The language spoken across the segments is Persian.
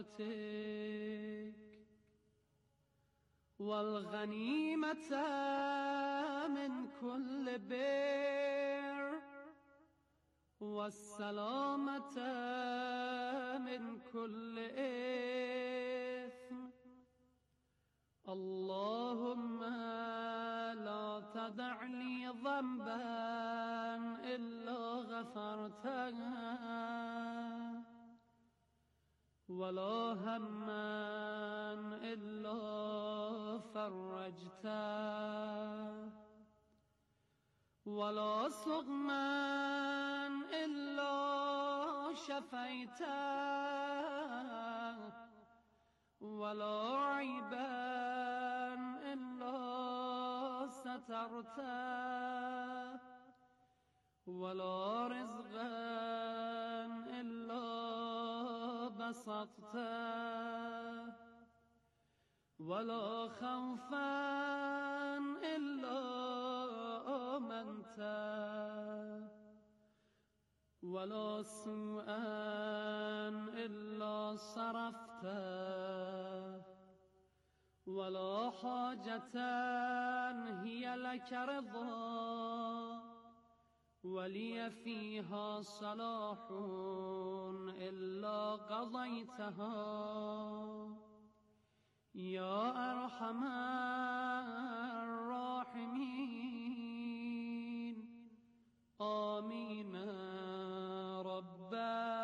رحمتك والغنيمة من كل بر والسلامة من كل إثم. اللهم لا تدع لي ذنبا إلا غفرته ولا هما إلا فرجته ولا سقما إلا شفيته ولا عيبا إلا سترته ولا رزقا إلا بسطته ولا خوفا إلا آمنته ولا سوءا إلا صرفته ولا حاجة هي لك رضا ولي فيها صلاح إلا قضيتها يا أرحم الراحمين. آمين رب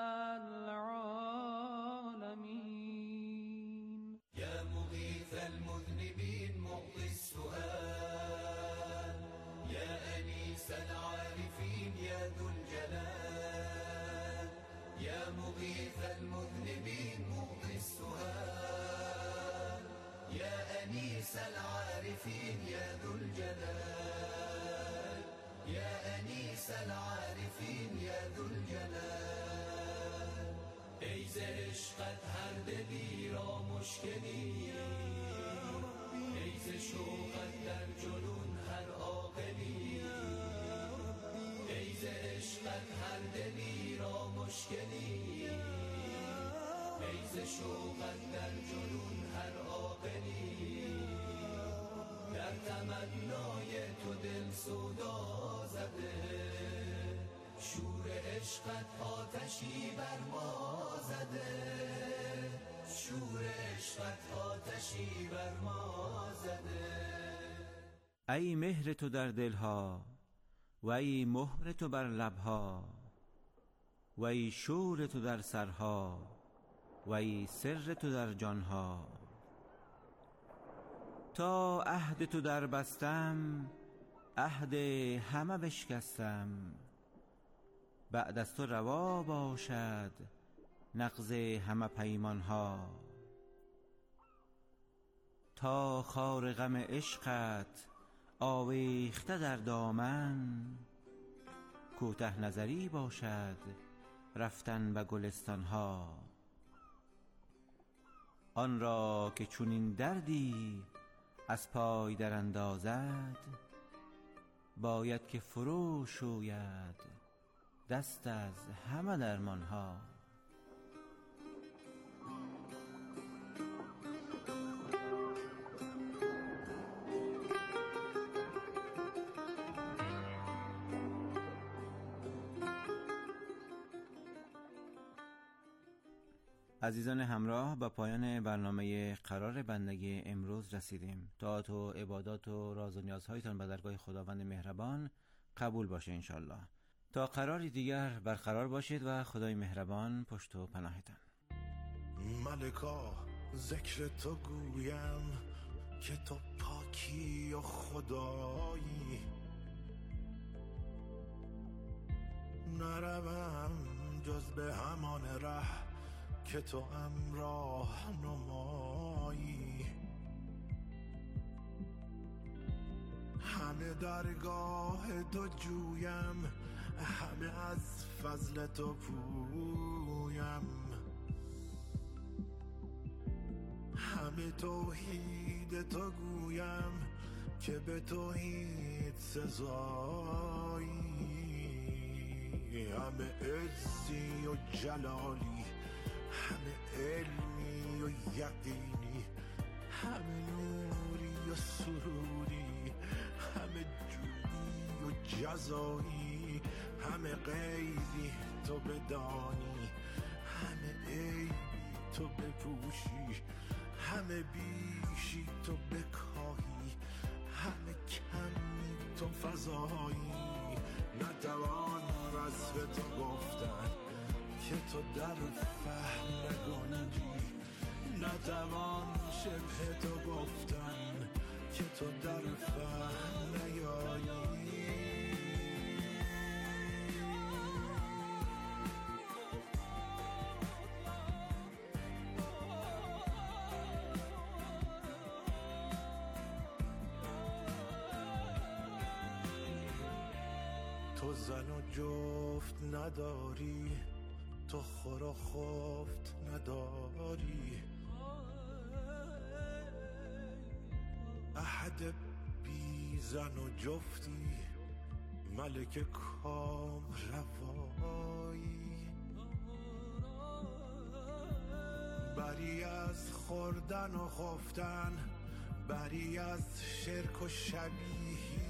العالمين. يا مغيث المذنبين معطي السؤال، يا أنيس العارفين يا ذو الجلال. يا مغيث المذنبين معطي السؤال، يا أنيس العارفين يا ذو الجلال. يا أنيس العارفین یا ذوالجلال. ای ز عشقت هر دلی را مشکلی، ای ز شوقت در جنون هر عاقلی. ای ز عشقت هر دلی را مشکلی، ای ز شوقت در جنون هر عاقلی. در تمنای تو دل سودا زده، شور عشقت آتشی بر ما زده. شور عشقت آتشی بر ما زده. ای مهر تو در دلها و ای مهر تو بر لبها، و ای شور تو در سرها و ای سر تو در جانها. تا عهد تو در بستم عهد همه بشکستم، بعد از تو روا باشد نقض همه پیمانها. تا خار غم عشقت آویخته در دامن، کوته نظری باشد رفتن به گلستانها. آن را که چونین دردی از پای در اندازد، باید که فرو شوید دست از همه درمانها. عزیزان همراه، به پایان برنامه قرار بندگی امروز رسیدیم. طاعت و عبادات و راز و نیازهایتان به درگاه خداوند مهربان قبول باشه انشالله. تا قراری دیگر برقرار باشید و خدای مهربان پشت و پناهتان. ملکا ذکر تو گویم که تو پاکی و خدایی، نروم جز به همان ره که تو امراه نمایی. همه درگاه تو جویم، همه از فضل تو پویم. همه توحید تو گویم که به توحید سزایی. همه عزی و جلالی، همه علمی یقینی، همه نوری و سروری، همه جودی و جزایی، همه غیبی تو بدانی، همه عیبی تو بپوشی، همه بیشی تو بکاهی، همه کمی تو فضایی. نتوان وصف تو گفتن که تو در فهم نگنجی، نتوان شبه تو گفتن که تو در فهم نیایی. تو زن و جفت نداری، تو خور و خفت نداری، احد بی زن و جفتی، ملک کام روایی. بری از خوردن و خفتن، بری از شرک و شبیهی،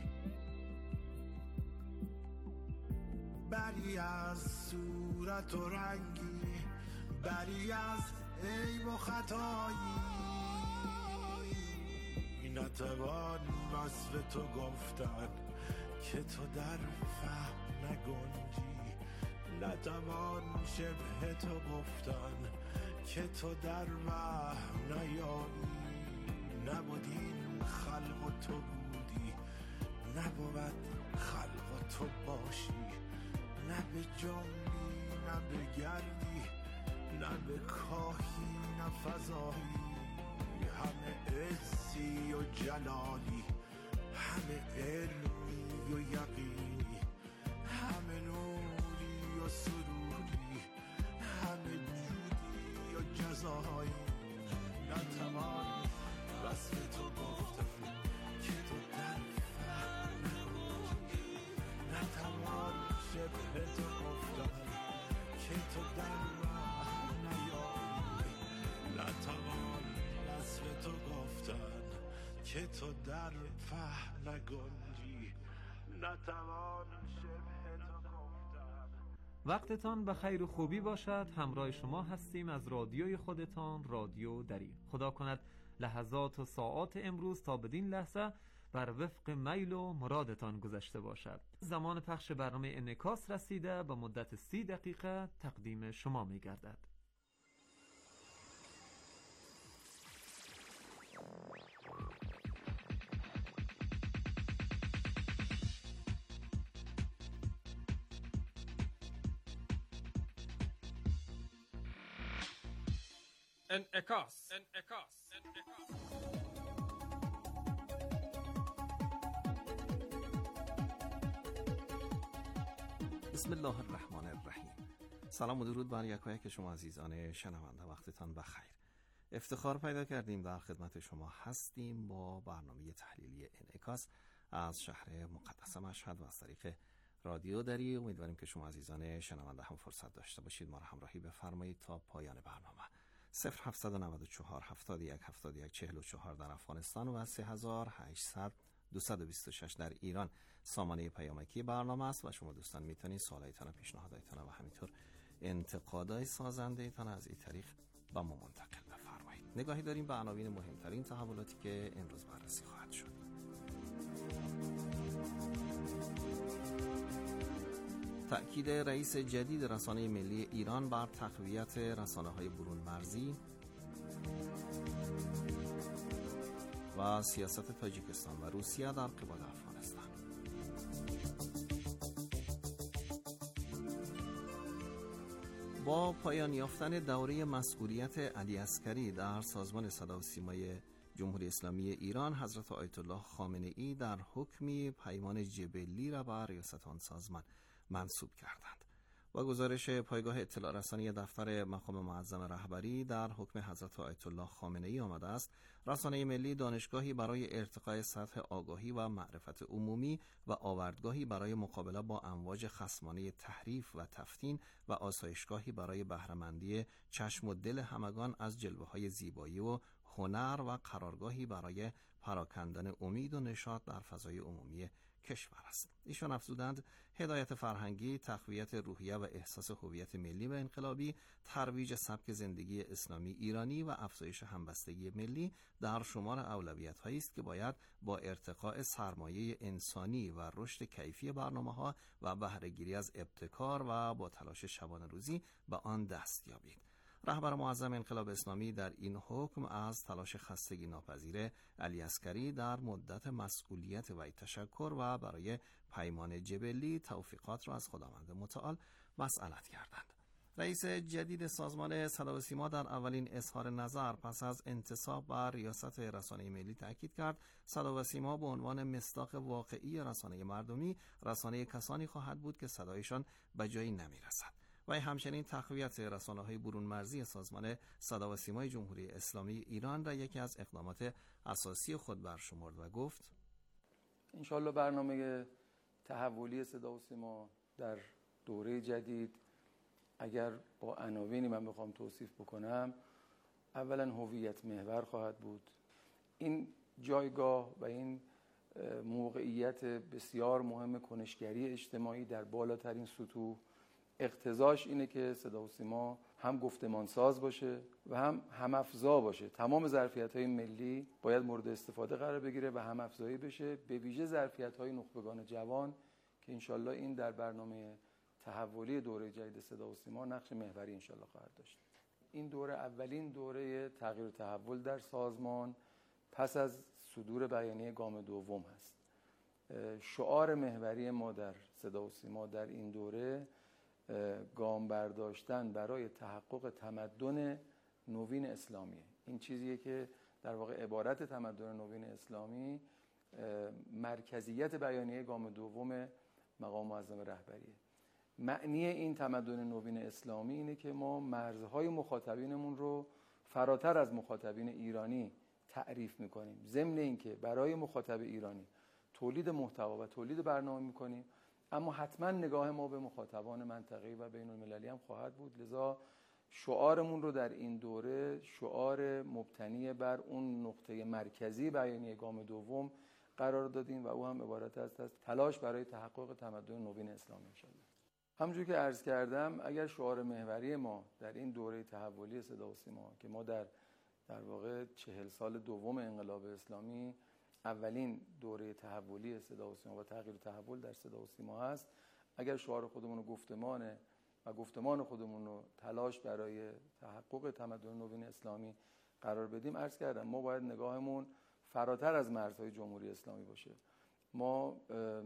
بری از صورت و رنگی، بری از عیب و خطایی. نتوان وصف تو گفتن که تو در فهم نگنجی، نتوان شبه تو گفتن که تو در وهم نیایی. نبود این خلق و تو بودی، نبود خلق و تو باشی، نه به جنبی نه به گردی، نه به کاهی نه فضایی. همه عزی و جلالی، همه علمی و یقینی، همه نوری و سروری، همه جودی و جزایی. نتوان وصف تو گفتن که تو در فهم نگنجی، نتوان شبه تو گفتن که تو در وهم نیایی. نتوان وصف تو گفتن که تو در فهم نگنجی، نتوان شبه تو گفتن. وقتتان به خیر و خوبی باشد. همراه شما هستیم از رادیوی خودتان، رادیو دری. خدا کند لحظات و ساعات امروز تا بدین لحظه بر وفق میل و مرادتان گذشته باشد. زمان پخش برنامه انعکاس رسیده، به مدت 30 دقیقه تقدیم شما می گردد. انعکاس. بسم الله الرحمن الرحیم. سلام و درود بر یکایک شما عزیزان شنونده، وقتتان بخیر. افتخار پیدا کردیم در خدمت شما هستیم با برنامه تحلیلی انعکاس از شهر مقدس مشهد و از طریق رادیو دری. امیدواریم که شما عزیزان شنونده هم فرصت داشته باشید ما را همراهی بفرمایید تا پایان برنامه. 0794 71 71 44 در افغانستان و 3800 226 در ایران سامانه پیامکی برنامه است و شما دوستان میتونید سوالایتان، پیشنهادایتان و همینطور انتقادای سازنده ایتان از این طریق با ما منتقل بفرمایید. نگاهی داریم به عناوین مهمترین تحولاتی که امروز بررسی خواهد شد. تأکید رئیس جدید رسانه ملی ایران بر تقویت رسانه‌های برون مرزی و سیاست تاجیکستان و روسیه در قبال افغانستان. با پایان یافتن دوره مسئولیت علی عسکری در سازمان صدا و سیمای جمهوری اسلامی ایران، حضرت آیت الله خامنه ای در حکمی پیمان جبلی را به ریاست آن سازمان منصوب کردند. با گزارش پایگاه اطلاع رسانی دفتر مقام معظم رهبری در حکم حضرت آیت الله خامنه‌ای آمده است رسانه ملی دانشگاهی برای ارتقای سطح آگاهی و معرفت عمومی و آوردگاهی برای مقابله با امواج خصمانه تحریف و تفتین و آسایشگاهی برای بهره‌مندی چشم و دل همگان از جلوه‌های زیبایی و هنر و قرارگاهی برای پراکندن امید و نشاط در فضای عمومی کشور است. ایشان افزودند هدایت فرهنگی، تقویت روحیه و احساس هویت ملی و انقلابی، ترویج سبک زندگی اسلامی ایرانی و افزایش همبستگی ملی در شمار اولویت‌هایی است که باید با ارتقاء سرمایه انسانی و رشد کیفی برنامه‌ها و بهره‌گیری از ابتکار و با تلاش شبانه روزی به آن دست یابید. رهبر معظم انقلاب اسلامی در این حکم از تلاش خستگی ناپذیر علی عسکری در مدت مسئولیت وی تشکر و برای پیمان جبلی توفیقات را از خداوند متعال مسئلت کردند. رئیس جدید سازمان صدا و سیما در اولین اظهار نظر پس از انتصاب بر ریاست رسانه ملی تاکید کرد صدا و سیما به عنوان مصداق واقعی رسانه مردمی رسانه کسانی خواهد بود که صدایشان به جایی نمیرسد. و همچنین تقویت رسانه‌های برون مرزی سازمان صدا و سیمای جمهوری اسلامی ایران را یکی از اقدامات اساسی خود برشمرد و گفت انشالله برنامه تحولی صدا و سیما در دوره جدید اگر با عناوینی من بخوام توصیف بکنم اولا هویت محور خواهد بود. این جایگاه و این موقعیت بسیار مهم کنشگری اجتماعی در بالاترین سطوح اقتضاش اینه که صدا و سیما هم گفتمانساز باشه و هم افزا باشه. تمام ظرفیت‌های ملی باید مورد استفاده قرار بگیره و هم افزایی بشه، به ویژه ظرفیت‌های نخبگان جوان که انشالله این در برنامه تحولی دوره جدید صدا و سیما نقش محوری انشالله خواهد داشت. این دوره اولین دوره تغییر و تحول در سازمان پس از صدور بیانیه گام دوم هست. شعار محوری ما در صدا و سیما در این دوره گام برداشتن برای تحقق تمدن نوین اسلامیه. این چیزیه که در واقع عبارت تمدن نوین اسلامی مرکزیت بیانیه گام دوم مقام معظم رهبریه. معنی این تمدن نوین اسلامی اینه که ما مرزهای مخاطبینمون رو فراتر از مخاطبین ایرانی تعریف میکنیم. ضمن اینکه برای مخاطب ایرانی تولید محتوا و تولید برنامه میکنیم، اما حتما نگاه ما به مخاطبان منطقه‌ای و بین المللی هم خواهد بود. لذا شعارمون رو در این دوره شعار مبتنی بر اون نقطه مرکزی بیانیه گام دوم قرار دادیم و او هم عبارت است از تلاش برای تحقق تمدن نوین اسلام انشاءالله. همونجور که عرض کردم اگر شعار محوری ما در این دوره تحولی صدا و سیما که ما در واقع 40 سال دوم انقلاب اسلامی اولین دوره تحولی صدا و سیما و تغییر و تحول در صدا و سیما هست، اگر شعار خودمون رو گفتمان خودمون رو تلاش برای تحقق تمدن نوین اسلامی قرار بدیم، عرض کردم ما باید نگاهمون فراتر از مرزهای جمهوری اسلامی باشه. ما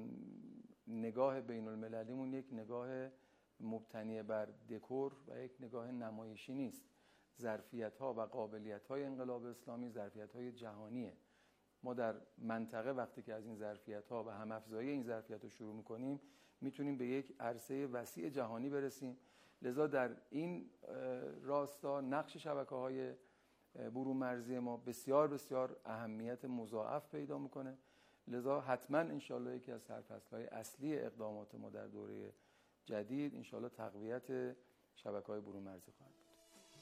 نگاه بین المللیمون یک نگاه مبتنی بر دکور و یک نگاه نمایشی نیست. ظرفیت‌ها و قابلیت‌های انقلاب اسلامی ظرفیت‌های جهانیه. ما در منطقه وقتی که از این ظرفیت‌ها و هم افزایی این ظرفیت‌ها شروع می‌کنیم میتونیم به یک عرصه وسیع جهانی برسیم. لذا در این راستا نقش شبکه‌های برون مرزی ما بسیار بسیار اهمیت مضاعف پیدا می‌کنه. لذا حتما انشالله یکی از سرفصل‌های اصلی اقدامات ما در دوره جدید انشالله تقویت شبکه‌های برون مرزی خواهد بود.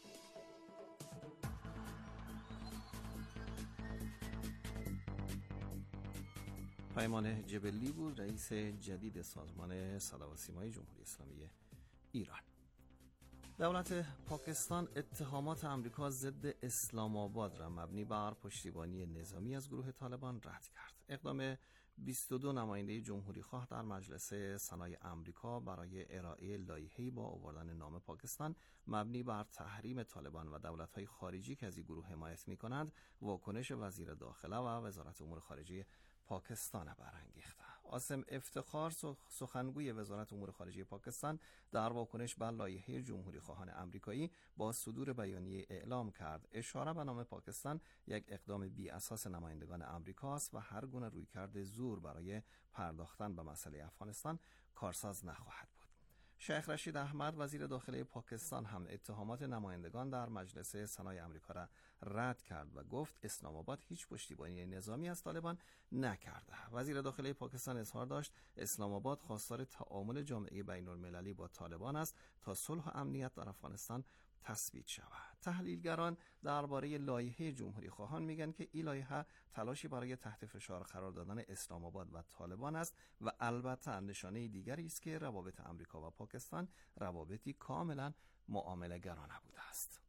پیمان جبلی بود رئیس جدید سازمان صدا و سیمای جمهوری اسلامی ایران. دولت پاکستان اتهامات آمریکا ضد اسلام آباد را مبنی بر پشتیبانی نظامی از گروه طالبان رد کرد. اقدام 22 نماینده جمهوری خواه در مجلس سنای آمریکا برای ارائه لایحه‌ای با آوردن نام پاکستان مبنی بر تحریم طالبان و دولت‌های خارجی که از این گروه حمایت می‌کنند، واکنش وزیر داخله و وزارت امور خارجه پاکستان برانگیخته. عاصم افتخار سخنگوی وزارت امور خارجه پاکستان در واکنش بر لایحه جمهوری خواهان آمریکایی با صدور بیانیه اعلام کرد اشاره به نام پاکستان یک اقدام بی اساس نمایندگان آمریکاست و هر گونه رویکرد زور برای پرداختن به مسئله افغانستان کارساز نخواهد بود. شیخ رشید احمد وزیر داخلی پاکستان هم اتهامات نمایندگان در مجلس سنای آمریکا را رد کرد و گفت اسلام آباد هیچ پشتیبانی نظامی از طالبان نکرده. وزیر داخلی پاکستان اظهار داشت اسلام آباد خواستار تعامل جامعه بین المللی با طالبان است تا صلح و امنیت در افغانستان تثبیت شود. تحلیلگران درباره لایحه جمهوری خواهان میگن که این لایحه تلاشی برای تحت فشار قرار دادن اسلام آباد و طالبان است و البته نشانه دیگری است که روابط آمریکا و پاکستان روابطی کاملا معامله گرانه بوده است.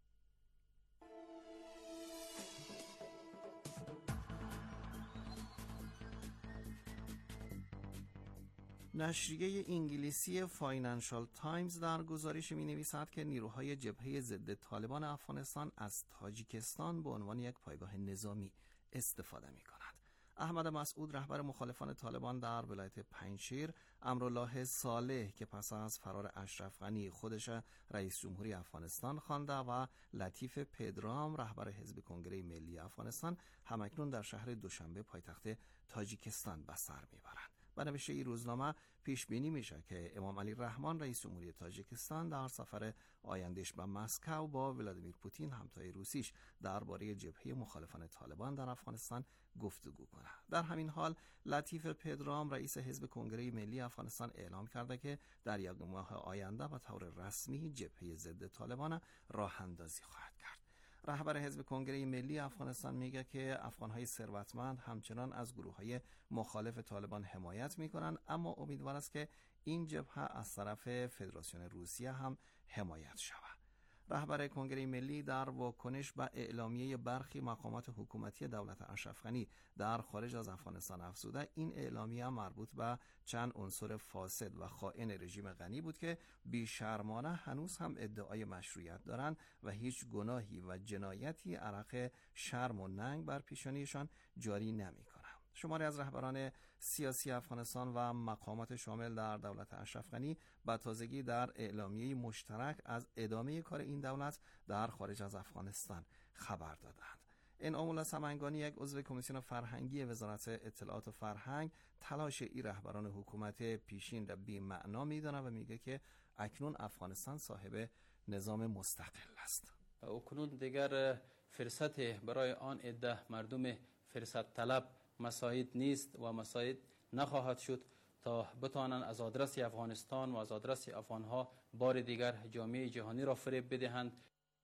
نشریه انگلیسی فاینانشال تایمز در گزارش می نویسد که نیروهای جبهه ضد طالبان افغانستان از تاجیکستان به عنوان یک پایگاه نظامی استفاده می کند. احمد مسعود رهبر مخالفان طالبان در ولایت پنجشیر، امرالله صالح که پس از فرار اشرف غنی خودش رئیس جمهوری افغانستان خوانده و لطیف پدرام رهبر حزب کنگره ملی افغانستان همکنون در شهر دوشنبه پایتخت تاجیکستان به سر میبرند. به نوشته این روزنامه پیش بینی میشه که امام علی رحمان رئیس جمهوری تاجیکستان در سفر آیندهش به مسکو با ولادیمیر پوتین همتای روسیش درباره جبهه مخالفان طالبان در افغانستان گفتگو کنه. در همین حال لطیف پدرام رئیس حزب کنگره ملی افغانستان اعلام کرده که در یک ماه آینده به طور رسمی جبهه ضد طالبان راه اندازی خواهد کرد. رهبر حزب کنگره ملی افغانستان میگه که افغانهای ثروتمند همچنان از گروههای مخالف طالبان حمایت میکنن، اما امیدوار است که این جبهه از طرف فدراسیون روسیه هم حمایت شود. رهبر کنگره ملی در واکنش به اعلامیه برخی مقامات حکومتی دولت اشرف غنی در خارج از افغانستان افزوده این اعلامیه مربوط به چند عنصر فاسد و خائن رژیم غنی بود که بیشرمانه هنوز هم ادعای مشروعیت دارند و هیچ گناهی و جنایتی عرق شرم و ننگ بر پیشانیشان جاری نمی‌کنند. شماری از رهبران سیاسی افغانستان و مقامات شامل در دولت اشرف غنی به تازگی در اعلامیه مشترک از ادامه کار این دولت در خارج از افغانستان خبر دادند. انعام الله سمنگانی یک عضو کمیسیون فرهنگی وزارت اطلاعات و فرهنگ تلاش این رهبران حکومت پیشین را بی‌معنا می‌داند و میگه که اکنون افغانستان صاحب نظام مستقل است. اکنون دیگر فرصت برای آن عده مردم فرصت طلب مساعد نیست و مساعد نخواهد شد تا بتوانند از آدرس افغانستان و از آدرس افغانها بار دیگر جامعه جهانی را فریب بدهند.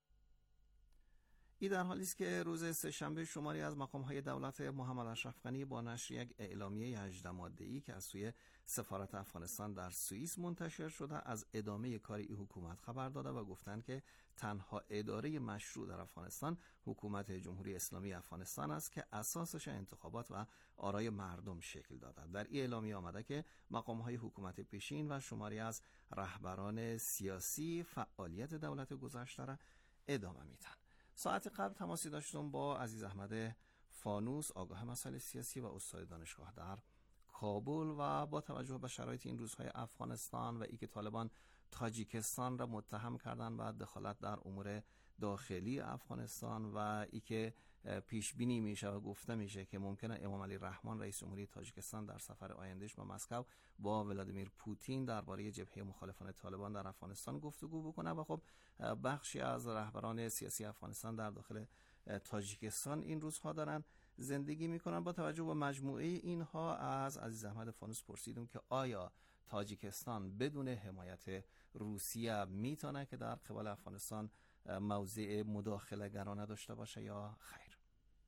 این در حالی است که روز سه‌شنبه شماری از مقام‌های دولت محمد اشرف غنی با نشر یک اعلامیه 18 ماده‌ای که از سوی سفارت افغانستان در سوئیس منتشر شده از ادامه کار این حکومت خبر داده و گفتند که تنها اداره مشروع در افغانستان حکومت جمهوری اسلامی افغانستان است که اساسش انتخابات و آرای مردم شکل داده. در این اعلامیه آمده که مقام‌های حکومت پیشین و شماری از رهبران سیاسی فعالیت دولت گذشته را ادامه میدن. ساعت قبل تماسی داشتم با عزیز احمد فانوس، آگاه مسائل سیاسی و استاد دانشگاه در کابل و با توجه به شرایط این روزهای افغانستان و اینکه طالبان تاجیکستان را متهم کردن و دخالت در امور داخلی افغانستان و اینکه پیش بینی میشه و گفته میشه که ممکنه امام علی رحمان رئیس جمهوری تاجیکستان در سفر آیندهش به مسکو با ولادیمیر پوتین درباره جبهه مخالفان طالبان در افغانستان گفتگو بکنه و خب بخشی از رهبران سیاسی افغانستان در داخل تاجیکستان این روزها دارن زندگی میکنن. با توجه به مجموعه اینها از عزیز احمد فانوس پرسیدم که آیا تاجیکستان بدون حمایت روسیه میتونه که در قبال افغانستان موضع مداخله گرانه داشته باشه یا خیر؟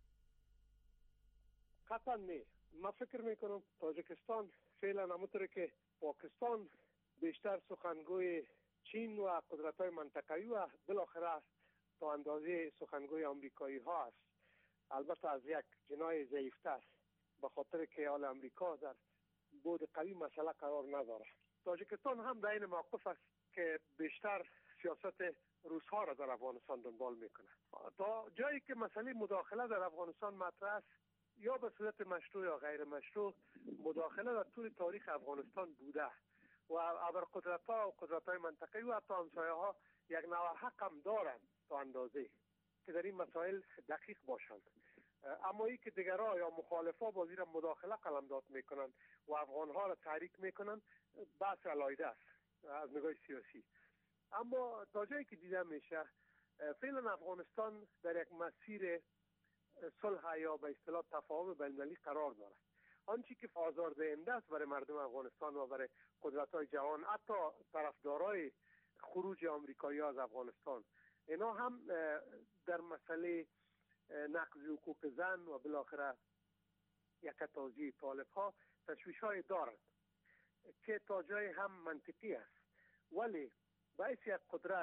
قطعا نه. من فکر میکنم تاجیکستان فعلا همونطور که پاکستان بیشتر سخنگوی چین و قدرت‌های منطقه‌ای و بالاخره تا اندازه سخنگوی آمریکایی ها است، البته از یک جناح ضعیفتر، به خاطر که حال امریکا در بود قوی مسئله قرار نداره. تاجیکستان هم در این موقف است که بیشتر سیاست روس ها را در افغانستان دنبال میکنه. تا جایی که مسئله مداخله در افغانستان مطرح است، یا به صورت مشروع یا غیر مشروع، مداخله در طول تاریخ افغانستان بوده و ابرقدرت‌ها و قدرت‌های منطقه‌ای و حتی همسایه‌ها یک نوع حق هم دارند تا اندازه که در این مسائل دقیق باشند. اما ای که دیگرها یا مخالفا با زیر مداخله قلمداد میکنند و افغانها را تحریک میکنند، بحث علایده است. از نگاه سیاسی. اما تا جایی که دیده میشه فعلا افغانستان در یک مسیر صلح یا به اصطلاح تفاهم بین‌المللی قرار داره. آنچه که آزاردهنده است برای مردم افغانستان و برای قدرت‌های جهان، حتی طرفدارای خروج آمریکایی از افغانستان، اینا هم در مسئله نقض حقوق زن و بالاخره یکتازی طالب‌ها تشویش‌های دارند که تا جای هم منطقی است، ولی باعث یک قدرت،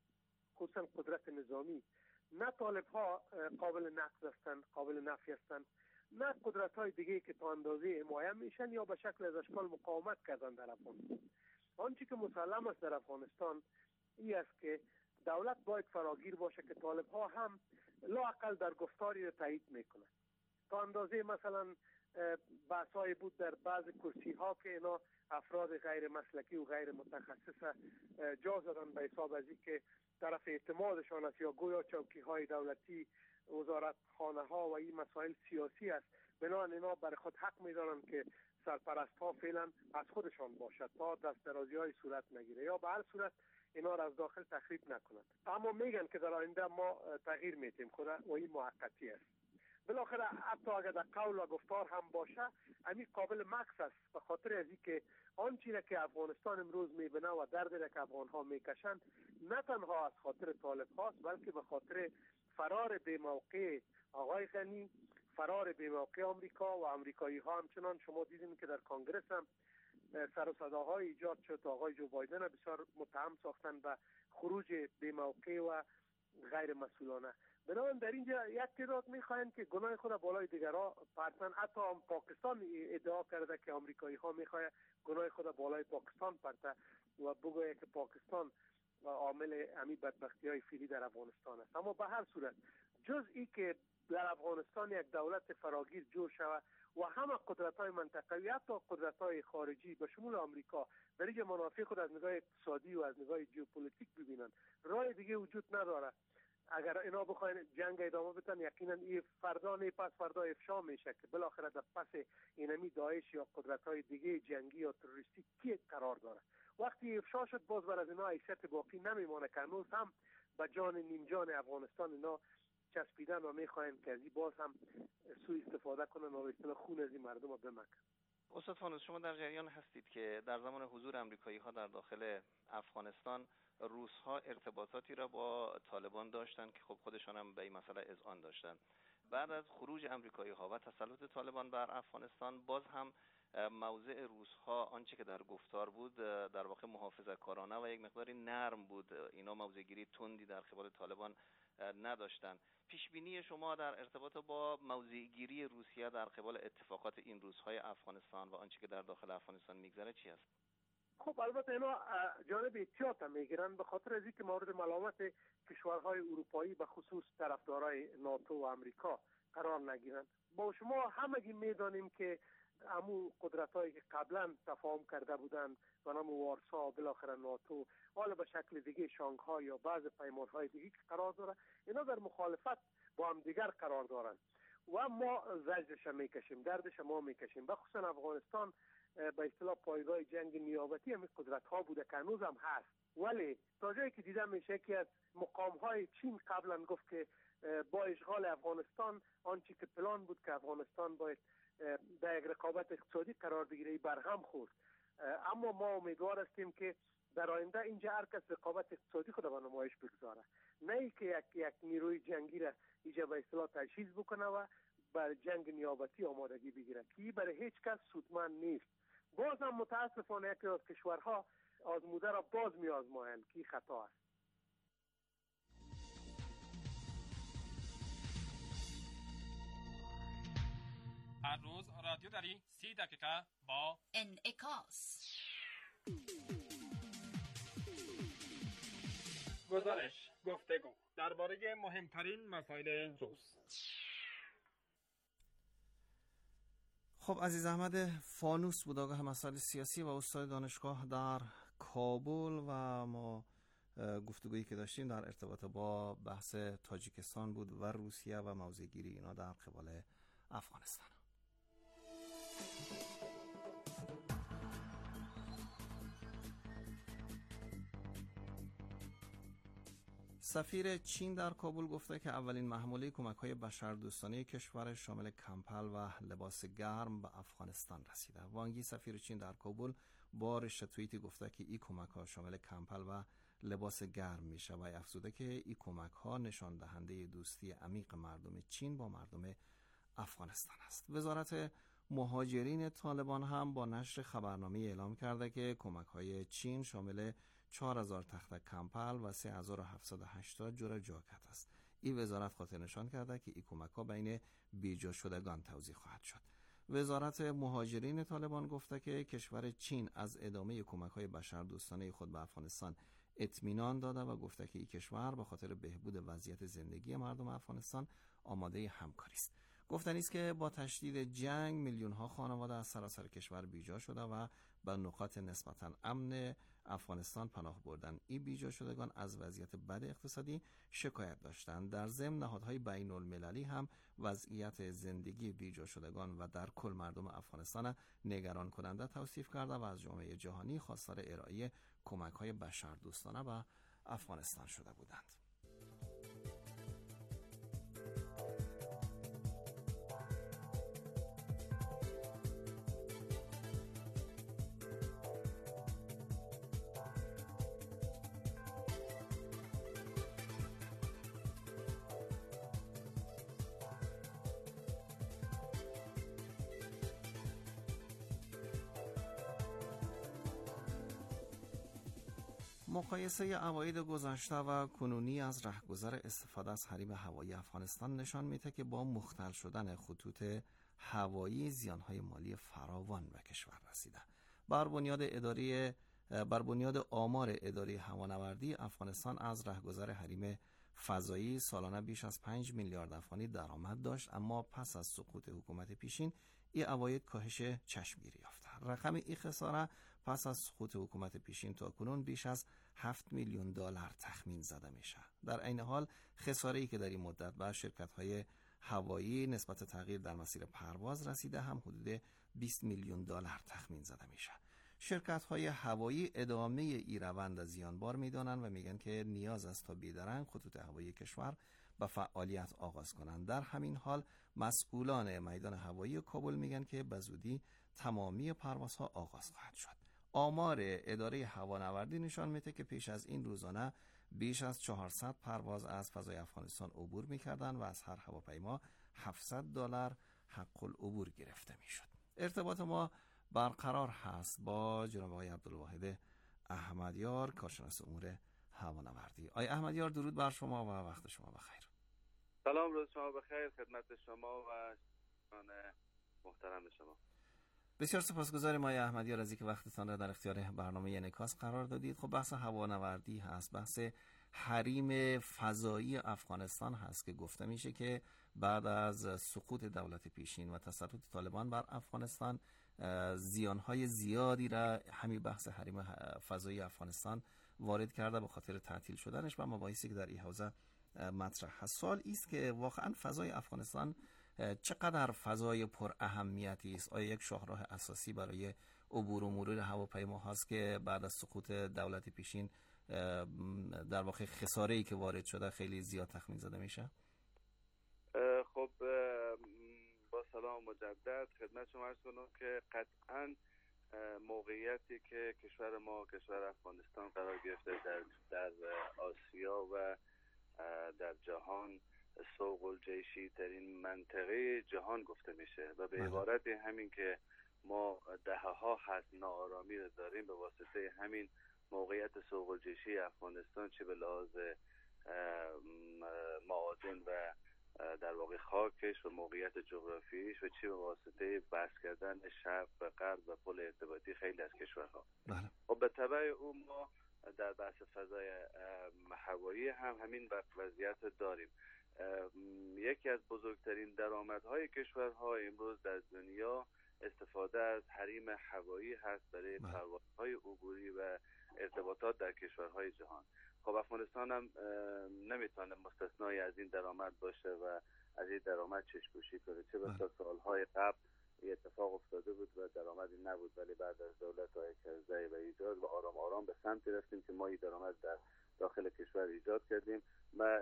خصوصا قدرت نظامی، نه طالب‌ها قابل نقض هستند، قابل نفی هستند، نه قدرت‌های دیگه که تا اندازه حمایت میشن یا به شکل از اشکال مقاومت کردن در افغانستان. آنچه که مسلم است در افغانستان این است که دولت باید فراگیر باشه که طالب‌ها هم لااقل در گفتاری تایید میکنن. تا اندازه مثلا بحث‌های بود در بعض کرسی‌ها که اینا افراد غیر مسلکی و غیر متخصص جا زدن به حساب از که طرف اعتمادشان است یا گویا چوکی‌های دولتی، وزارت خانه ها و این مسائل سیاسی است، بنابراین اینا برای خود حق می‌دارن که سرپرست ها فعلا از خودشان باشد تا دست درازی های صورت نگیره یا به هر صورت اینا را از داخل تخریب نکنند. اما میگن که در آینده ما تغییر میتیم خود و این موقتی است. بالاخره حتی اگر در قول و گفتار هم باشه همین قابل مکس است، به خاطر از اینکه آنچه که افغانستان امروز میبینه و دردی که افغان ها میکشند نه تنها از خاطر طالب هاست، بلکه به خاطر فرار به موقع آقای غنی، فرار به موقع آمریکا و آمریکایی ها. همچنان شما دیدین که در کانگرس هم سر و صداهای ایجاد شد، آقای جو بایدن بسیار متهم ساختن به خروج به موقع و غیر مسئولانه. بنابراین در اینجا یک تعداد میخواهند که گناه خود بالای دیگرها پرتن. حتی پاکستان ادعا کرده که آمریکایی ها میخواهند گناه خود بالای پاکستان پرته و بگوید که پاکستان عامل همین بدبختی های فعلی در افغانستان است. اما به هر صورت جز ای که در افغانستان یک دولت فراگیر جور شود و همه قدرت‌های منطقه‌ای حتی قدرت‌های خارجی به شمول آمریکا در اینجا منافع خود از نگاه اقتصادی و از نگاه ژئوپلیتیک ببینن، راه دیگه وجود نداره. اگر اینا بخواین جنگ ادامه بدن یقینا این فردا نه پس فردا افشا میشه که بالاخره در پس اینمی داعش یا قدرت‌های دیگه جنگی یا تروریستی کی قرار داره. وقتی افشا شد باز بر از اینا حیثیت باقی نمیمونه که هنوز هم به جان نیم جان افغانستان اینا چسبیدن و میخواین که از این باز هم سوء استفاده کنن و به اصطلاح خون از این مردم رو بمکن. استاد فانوس، شما در جریان هستید که در زمان حضور امریکایی ها در داخل افغانستان روس ها ارتباطاتی را با طالبان داشتن که خب خودشان هم به این مسئله اذعان داشتن. بعد از خروج امریکایی ها و تسلط طالبان بر افغانستان باز هم موضع روس ها آنچه که در گفتار بود در واقع محافظه‌کارانه و یک مقداری نرم بود. اینا موضع‌گیری تندی در قبال طالبان نداشتن. پیش بینی شما در ارتباط با موضع‌گیری روسیه در قبال اتفاقات این روزهای افغانستان و آنچه که در داخل افغانستان میگذره چی است؟ خب البته اینا جانب احتیاط هم میگیرن به خاطر از اینکه مورد ملامت کشورهای اروپایی به خصوص طرفدارای ناتو و امریکا قرار نگیرن. با شما همگی میدانیم که همو قدرت‌هایی که قبلا تفاهم کرده بودند و نام وارسا و بالاخره ناتو، حالا به شکل دیگه شانگهای یا بعض پیمان‌های دیگه که قرار داره، اینا در مخالفت با هم دیگر قرار دارن و ما زجرش میکشیم، دردش ما میکشیم. بخصوصا افغانستان به اصطلاح پایگاه جنگ نیابتی همین قدرت‌ها بوده که هنوز هم هست، ولی تا جایی که دیدم میشه که از مقام‌های چین قبلا گفت که با اشغال افغانستان آنچه که پلان بود که افغانستان باید در یک رقابت اقتصادی قرار بگیره برهم خورد. اما ما امیدوار هستیم که در آینده اینجا هر کس رقابت اقتصادی خود به نمایش بگذاره، نه ای که یک نیروی جنگی را اینجا به اصطلاح تجهیز بکنه و بر جنگ نیابتی آمادگی بگیره که برای هیچ کس سودمند نیست. باز هم متاسفانه یکی از کشورها آزموده را باز می آزمایند که خطا است. هر روز رادیو داری 30 دقیقه با انعکاس. گزارش، گفتگو درباره مهمترین مسائل روز. خب عزیز احمد فانوس بود، آگاه مسائل سیاسی و استاد دانشگاه در کابل، و ما گفتگویی که داشتیم در ارتباط با بحث تاجیکستان بود و روسیه و موضع‌گیری اینا در قبال افغانستان. سفیر چین در کابل گفته که اولین محموله کمک‌های بشردوستانه کشور شامل کمپل و لباس گرم به افغانستان رسیده. وانگ یی سفیر چین در کابل با رشته توییتی گفته که این کمک‌ها شامل کمپل و لباس گرم میشه و افزوده که این کمک‌ها نشان دهنده دوستی عمیق مردم چین با مردم افغانستان است. وزارت مهاجرین طالبان هم با نشر خبرنامه اعلام کرده که کمک‌های چین شامل 4000 تخته کمپل و 3780 جور جاکت است. این وزارت خاطر نشان کرده که این کمک‌ها بین بیجا شدگان توزیع خواهد شد. وزارت مهاجرین طالبان گفته که کشور چین از ادامه کمک‌های بشردوستانه خود به افغانستان اطمینان داده و گفته که این کشور به خاطر بهبود وضعیت زندگی مردم افغانستان آماده همکاری است. گفتنی است که با تشدید جنگ میلیون‌ها خانواده از سراسر کشور بیجا شده و به نقاط نسبتاً امن افغانستان پناه بردن. این بیجا شدگان از وضعیت بد اقتصادی شکایت داشتند. در ضمن نهادهای بین‌المللی هم وضعیت زندگی بیجا شدگان و در کل مردم افغانستان نگران کننده توصیف کرده و از جامعه جهانی خواستار ارائه کمک‌های بشردوستانه به افغانستان شده بودند. مقایسه اواید گذشته و کنونی از رهگذر استفاده از حریم هوایی افغانستان نشان میده که با مختل شدن خطوط هوایی زیانهای مالی فراوان به کشور رسیده. بر بنیاد آمار اداره هوانوردی افغانستان از رهگذر حریم فضایی سالانه بیش از 5 میلیارد افغانی درآمد داشت، اما پس از سقوط حکومت پیشین این اواید کاهش چشمگیری یافته. رقم این خساره پس از سقوط حکومت پیشین تا کنون بیش از 7 میلیون دلار تخمین زده میشه. در عین حال خساره‌ای که در این مدت به شرکت‌های هوایی نسبت تغییر در مسیر پرواز رسیده هم حدود 20 میلیون دلار تخمین زده میشه. شرکت‌های هوایی ادامه ای روند زیانبار میدانند و میگن که نیاز است تا بیدرنگ خطوط هوایی کشور به فعالیت آغاز کنند. در همین حال مسئولان میدان هوایی کابل میگن که به زودی تمامی پروازها آغاز خواهد شد. آمار اداره هوانوردی نشان میده که پیش از این روزانه بیش از 400 پرواز از فضای افغانستان عبور میکردند و از هر هواپیما $700 حق العبور گرفته میشد. ارتباط ما برقرار هست با جناب آقای عبدالواحد احمدیار، کارشناس امور هوانوردی. آقای احمدیار، درود بر شما و وقت شما بخیر. سلام، روز شما بخیر خدمت شما و محترم شما. بسیار سپاسگزاریم آقای احمدیار از اینکه وقتتان را در اختیار برنامه انعکاس قرار دادید. خب بحث هوانوردی هست، بحث حریم فضایی افغانستان هست که گفته میشه که بعد از سقوط دولت پیشین و تسلط طالبان بر افغانستان زیانهای زیادی را همین بحث حریم فضایی افغانستان وارد کرده به خاطر تعطیل شدنش و مباحثی که در این حوزه مطرح هست. سوال است که واقعا فضای افغانستان چقدر فضای پر اهمیتی است؟ آیا یک شاهراه اساسی برای عبور و مرور هواپیما هست که بعد از سقوط دولت پیشین در واقع خساره‌ای که وارد شده خیلی زیاد تخمین زده میشه؟ خب با سلام مجدد خدمت شما عرض کنم که قطعاً موقعیتی که کشور ما، کشور افغانستان قرار گرفته در آسیا و در جهان سوق الجیشی ترین منطقه جهان گفته میشه و به عبارت همین که ما دهه‌ها هست ناآرامی رو داریم به واسطه همین موقعیت سوق الجیشی افغانستان، چه به لحاظ معادن و در واقع خاکش و موقعیت جغرافیاییش و چه به واسطه بحث کردن شرق و غرب و پل ارتباطی خیلی از کشورها. و به تبع او ما در بحث فضای هوایی هم همین وضعیت داریم. یکی از بزرگترین درآمدهای کشورها امروز در دنیا استفاده از حریم هوایی هست برای پروازهای عبوری و ارتباطات در کشورهای جهان. خب افغانستان هم نمیتونه مستثنای از این درآمد باشه و از این درآمد چشم‌پوشی کنه. چه بسا سالهای قبل این اتفاق افتاده بود و درآمدی نبود، ولی بعد از دولت آقای کرزی و ایجاد و آرام آرام به سمت رفتیم که ما این درآمد در داخل کشور ایجاد کردیم. ما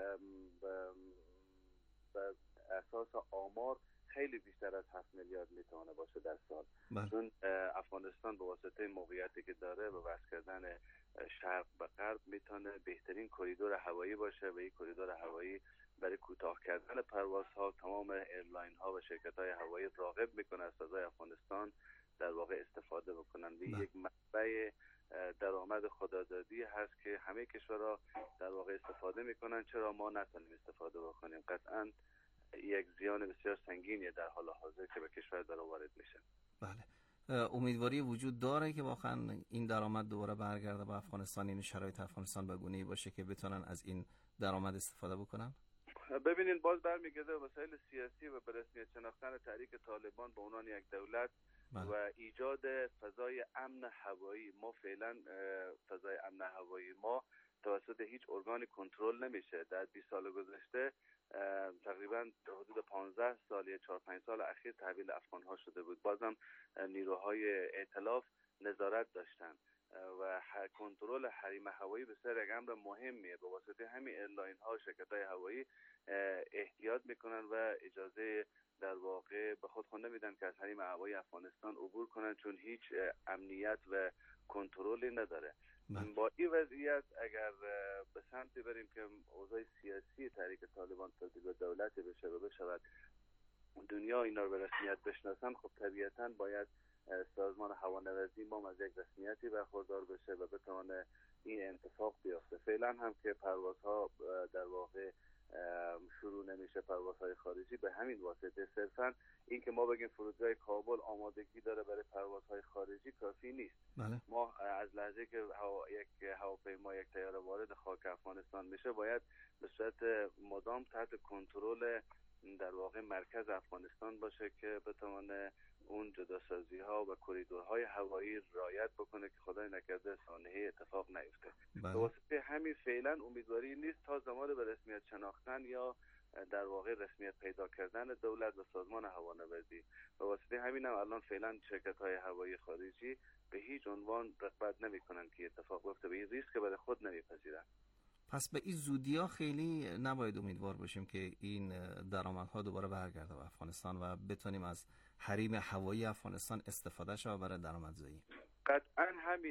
به اساس آمار خیلی بیشتر از 7 میلیارد میتونه باشه در سال. چون افغانستان به واسطه موقعیتی که داره و وصل کردن شرق به غرب میتونه بهترین کریدور هوایی باشه و این کریدور هوایی برای کوتاه کردن پروازها تمام ایرلاین ها و شرکت های هوایی راغب میکنه از فضای افغانستان در واقع استفاده بکنن. یک منبع درآمد خودآزادی هست که همه کشورها در واقع استفاده میکنن. چرا ما نتونیم استفاده بکنیم؟ قطعاً یک زیان بسیار سنگینی در حال حاضر که به کشور داره وارد میشه. بله. امیدواری وجود داره که واقعا این درآمد دوباره برگرده به افغانستان، این شرایط افغانستان به گونه‌ای باشه که بتونن از این درآمد استفاده بکنن؟ ببینین باز برمیگرده به مسائل سیاسی و به رسمیت شناختن تحریک طالبان به عنوان یک دولت و ایجاد فضای امن هوایی. ما فعلا فضای امن هوایی ما توسط هیچ ارگانی کنترل نمیشه. در 20 سال گذشته تقریبا حدود 15 سال یا 4-5 سال اخیر تحویل افغان ها شده بود. بازم نیروهای ائتلاف نظارت داشتن و کنترل حریم هوایی بسیار یک امر مهمیه. به واسطه همین ایرلاین ها و شرکت های هوایی احتیاط میکنن و اجازه در واقع به خود نمیدن که از حریم هوایی افغانستان عبور کنن، چون هیچ امنیت و کنترلی نداره. با این وضعیت اگر به سمتی بریم که اوضاع سیاسی تحریک طالبان تبدیل به دولتی بشه و بشود دنیا اینا رو به رسمیت بشناسن، خب طبیعتاً باید سازمان هوانوردی ما از یک رسمیتی برخوردار بشه و بتونه این اتفاق بیفته. فعلا هم که پروازها در واقع شروع نمیشه، پروازهای خارجی، به همین واسطه صرفاً این که ما بگیم فرودگاه کابل آمادگی داره برای پروازهای خارجی کافی نیست. ما از لحظه که یک هواپیما یک طیاره وارد خاک افغانستان میشه باید به صورت مدام تحت کنترل در واقع مرکز افغانستان باشه که بتونه اون جداسازی ها و کریدورهای هوایی رعایت بکنه که خدای نکرده سانحه اتفاق نیفته. به واسطه همین فعلا امیدواری نیست تا زمان به رسمیت شناختن یا در واقع رسمیت پیدا کردن دولت و سازمان هوانوردی. به واسطه همین هم الان فعلا شرکت های هوایی خارجی به هیچ عنوان رغبت نمیکنن که اتفاق بیفته، به این ریسک برای خود نمیپذیرن. پس به این زودی‌ها خیلی نباید امیدوار باشیم که این درآمدها دوباره برگرده به افغانستان و بتونیم از حریم هوایی افغانستان استفاده شه برای درآمدزایی. قطعاً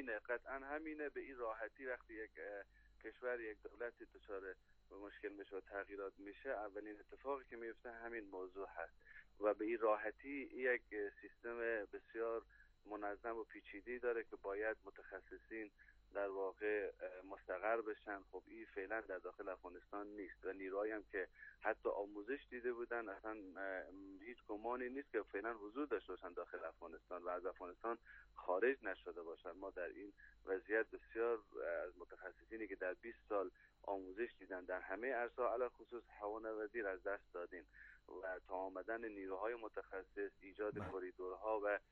همینه. به این راحتی وقتی یک کشور، یک دولتی دچار به مشکل میشه و تغییرات میشه، اولین اتفاقی که میفته همین موضوع هست و به این راحتی یک سیستم بسیار منظم و پیچیده‌ای داره که باید متخصصین در واقع مستقر بشن. خب این فعلا در داخل افغانستان نیست و نیروهایی هم که حتی آموزش دیده بودن اصلا هیچ گمانی نیست که فعلا حضور داشته باشن داخل افغانستان و از افغانستان خارج نشده باشن. ما در این وضعیت بسیار از متخصصینی که در 20 سال آموزش دیدن در همه عرصه علی خصوص هوانوردی را از دست دادیم و تا آمدن نیروهای متخصص، ایجاد کریدورها و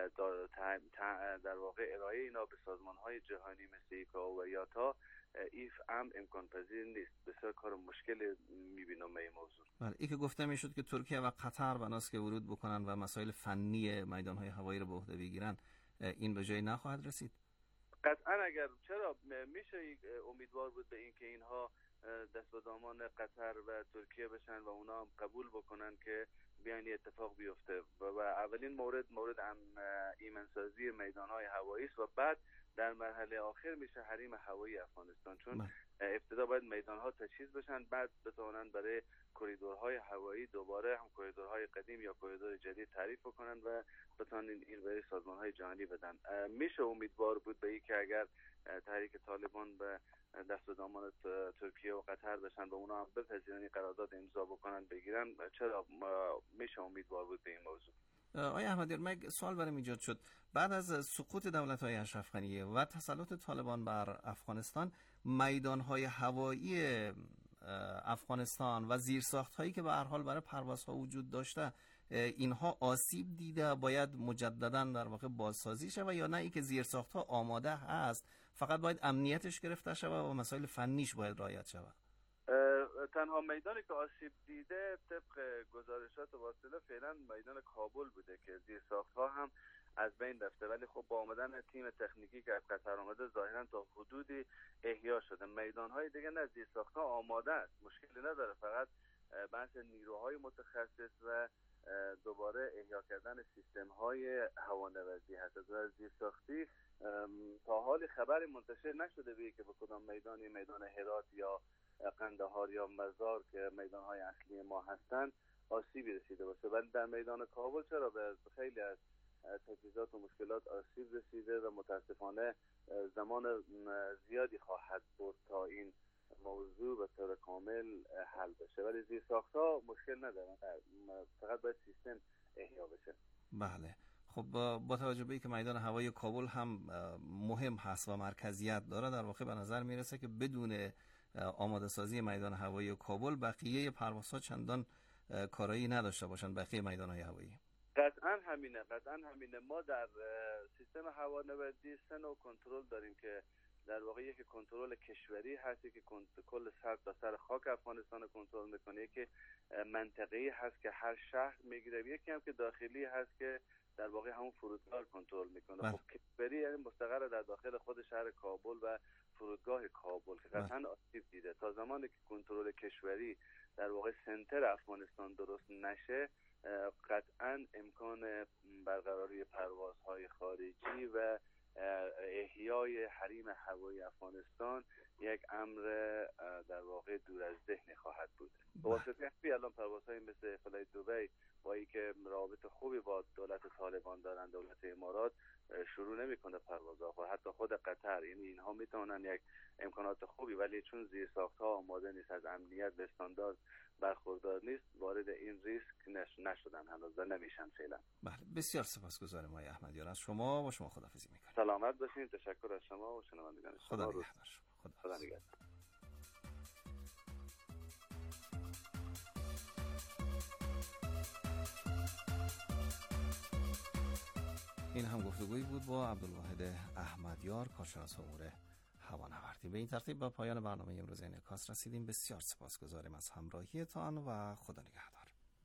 در واقع ارائه اینا به سازمان‌های جهانی مثل ایکائو و یاتا ایف امکان پذیر نیست. بسیار کار مشکل می‌بینم این موضوع. بله، این که گفته میشد که ترکیه و قطر بناست که ورود بکنن و مسائل فنی میدان‌های هوایی رو به عهده بگیرن، این به جای نخواهد رسید؟ قطعا اگر چرا میشه امیدوار بود به این که اینها دست به دامان قطر و ترکیه بشن و اونا هم قبول بکنن که بیان اتفاق بیفته و اولین مورد ایمنسازی میدانهای هوایی است و بعد در مرحله آخر میشه حریم هوایی افغانستان، چون ابتدا باید میدانها تجهیز بشن، بعد بتونن برای کریدورهای هوایی دوباره هم کریدورهای قدیم یا کریدور جدید تعریف بکنن و بتونن این برای سازمانهای جهانی بدن. میشه امیدوار بود به این که اگر تحریک طالبان به دست و دامان ترکیه و قطر بشن و اونا هم بپذیرن قرارداد امضا بکنن بگیرن، چرا میشه امیدوار بود به این موضوع. آقای احمدی، من سوال برام ایجاد شد بعد از سقوط دولت‌های اشرف غنی و تسلط طالبان بر افغانستان، میدان‌های هوایی افغانستان و زیرساخت‌هایی که به هر حال برای پروازها وجود داشته، اینها آسیب دیده، باید مجددا در واقع بازسازی شود یا نه اینکه زیرساخت‌ها آماده هست، فقط باید امنیتش گرفته شود و مسائل فنیش باید رعایت شود؟ تنها میدانی که آسیب دیده طبق گزارشات واصله فعلا میدان کابل بوده که زیرساخت‌ها هم از بین رفته، ولی خب با آمدن تیم تکنیکی که از قطر آمده ظاهرا تا حدودی احیا شده. میدان‌های دیگه نه، زیرساخت‌ها آماده است، مشکلی نداره، فقط بحث نیروهای متخصص و دوباره احیا کردن سیستم‌های هوانوردی هست. و زیرساختی تا حال خبری منتشر نشده به که به کدام میدان هرات یا قندهار یا مزار که میدان‌های اصلی ما هستند آسیبی رسیده باشه، ولی در میدان کابل چرا به خیلی از تجهیزات و مشکلات آسیب رسیده و متاسفانه زمان زیادی خواهد برد تا این موضوع به طور کامل حل بشه. ولی زیرساخت‌ها مشکل ندارن، فقط باید سیستم احیا بشه. بله. خب با توجه به اینکه میدان هوایی کابل هم مهم هست و مرکزیت داره، در واقع به نظر میرسه که بدون آماده سازی میدان هوایی کابل بقیه پروازها چندان کارایی نداشته باشن، بقیه میدان‌های هوایی. قطعا همینه. ما در سیستم هوانوردی 3 نوع کنترل داریم که در واقع یکی کنترل کشوری هست که کل سر تا سر خاک افغانستان کنترل میکنه، که منطقه‌ای هست که هر شهر میگیره، یکی هم که داخلی هست که در واقع همون فرودگاه کنترل میکنه. خب کشوری یعنی مستقر در داخل خود شهر کابل و فرودگاه کابل که قطعا آسیب دیده. تا زمانی که کنترل کشوری در واقع سنتر افغانستان درست نشه، قطعا امکان برقراری پروازهای خارجی و احیای حریم هوایی افغانستان یک امر در واقع دور از ذهن خواهد بود. به واسطه الان پروازهای مثل فلای دبی با اینکه رابط خوبی با دولت طالبان دارن، دولت امارات شروع نمیکنه پروازها، حتی خود قطر، یعنی اینها میتونن یک امکانات خوبی، ولی چون زیرساخت‌ها آماده نیست، از امنیت به استاندارد برخوردار نیست، وارد این ریسک نشدن هنوز و نمیشن فعلا. بله، بسیار سپاسگزارم آقای احمدیار از شما. با شما خداحافظی میکنم. سلامت باشین. تشکر از شما و شنوندگان شما. خدا نگهدار. خدا نگهدار. این هم گفتگویی بود با عبدالواحد احمدیار، کارشناس امور هوانوردی. به این ترتیب به پایان برنامه امروز انعکاس رسیدیم. بسیار سپاسگزاریم از همراهیتان و خدا نگهدار.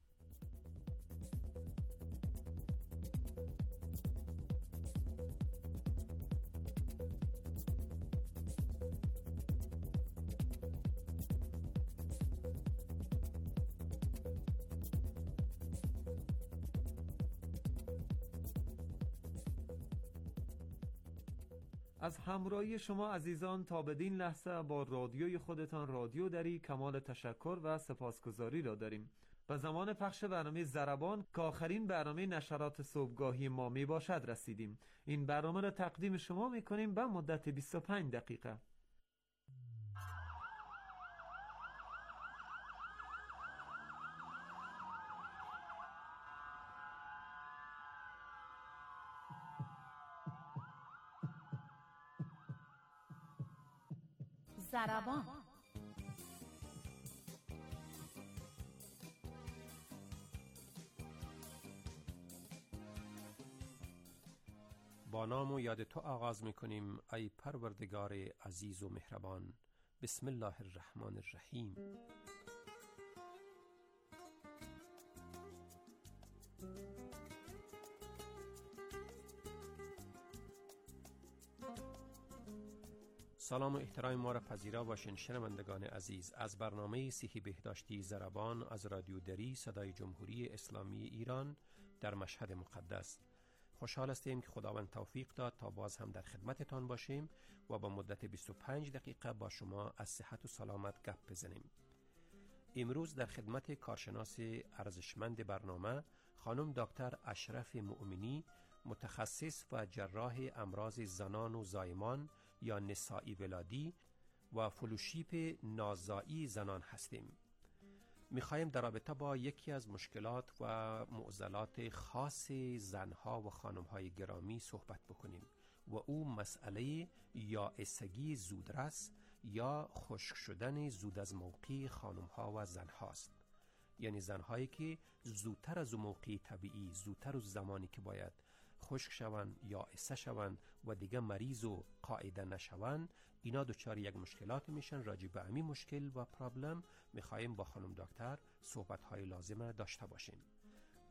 از همراهی شما عزیزان تا بدین لحظه با رادیوی خودتان رادیو دری کمال تشکر و سپاسگزاری را داریم. به زمان پخش برنامه ضربان که آخرین برنامه نشرات صبحگاهی ما می باشد رسیدیم. این برنامه را تقدیم شما می کنیم به مدت 25 دقیقه. ضربان. با نام و یاد تو آغاز میکنیم ای پروردگار عزیز و مهربان. بسم الله الرحمن الرحیم. سلام و احترام ما را پذیرا باشین شنوندگان عزیز. از برنامه صحی بهداشتی ضربان از رادیو دری صدای جمهوری اسلامی ایران در مشهد مقدس خوشحال هستیم که خداوند توفیق داد تا باز هم در خدمتتان باشیم و با مدت 25 دقیقه با شما از صحت و سلامت گپ بزنیم. امروز در خدمت کارشناس ارزشمند برنامه خانم دکتر اشرف مؤمنی، متخصص و جراح امراض زنان و زایمان یا نسائی ولادی و فلوشیپ نازایی زنان هستیم. میخوایم در رابطه با یکی از مشکلات و معضلات خاص زنها و خانمهای گرامی صحبت بکنیم و او مسئله یائسگی زودرس یا خشک شدن زود از موقع خانمها و زنهاست. یعنی زنهایی که زودتر از موقع طبیعی، زودتر از زمانی که باید خشک شوند یا یائسه شوند و دیگه مریض و قاعده نشوند، اینا دچار یک مشکلات میشن. راجع به همین مشکل و پرابلم میخوایم با خانم دکتر صحبت های لازمه داشته باشیم.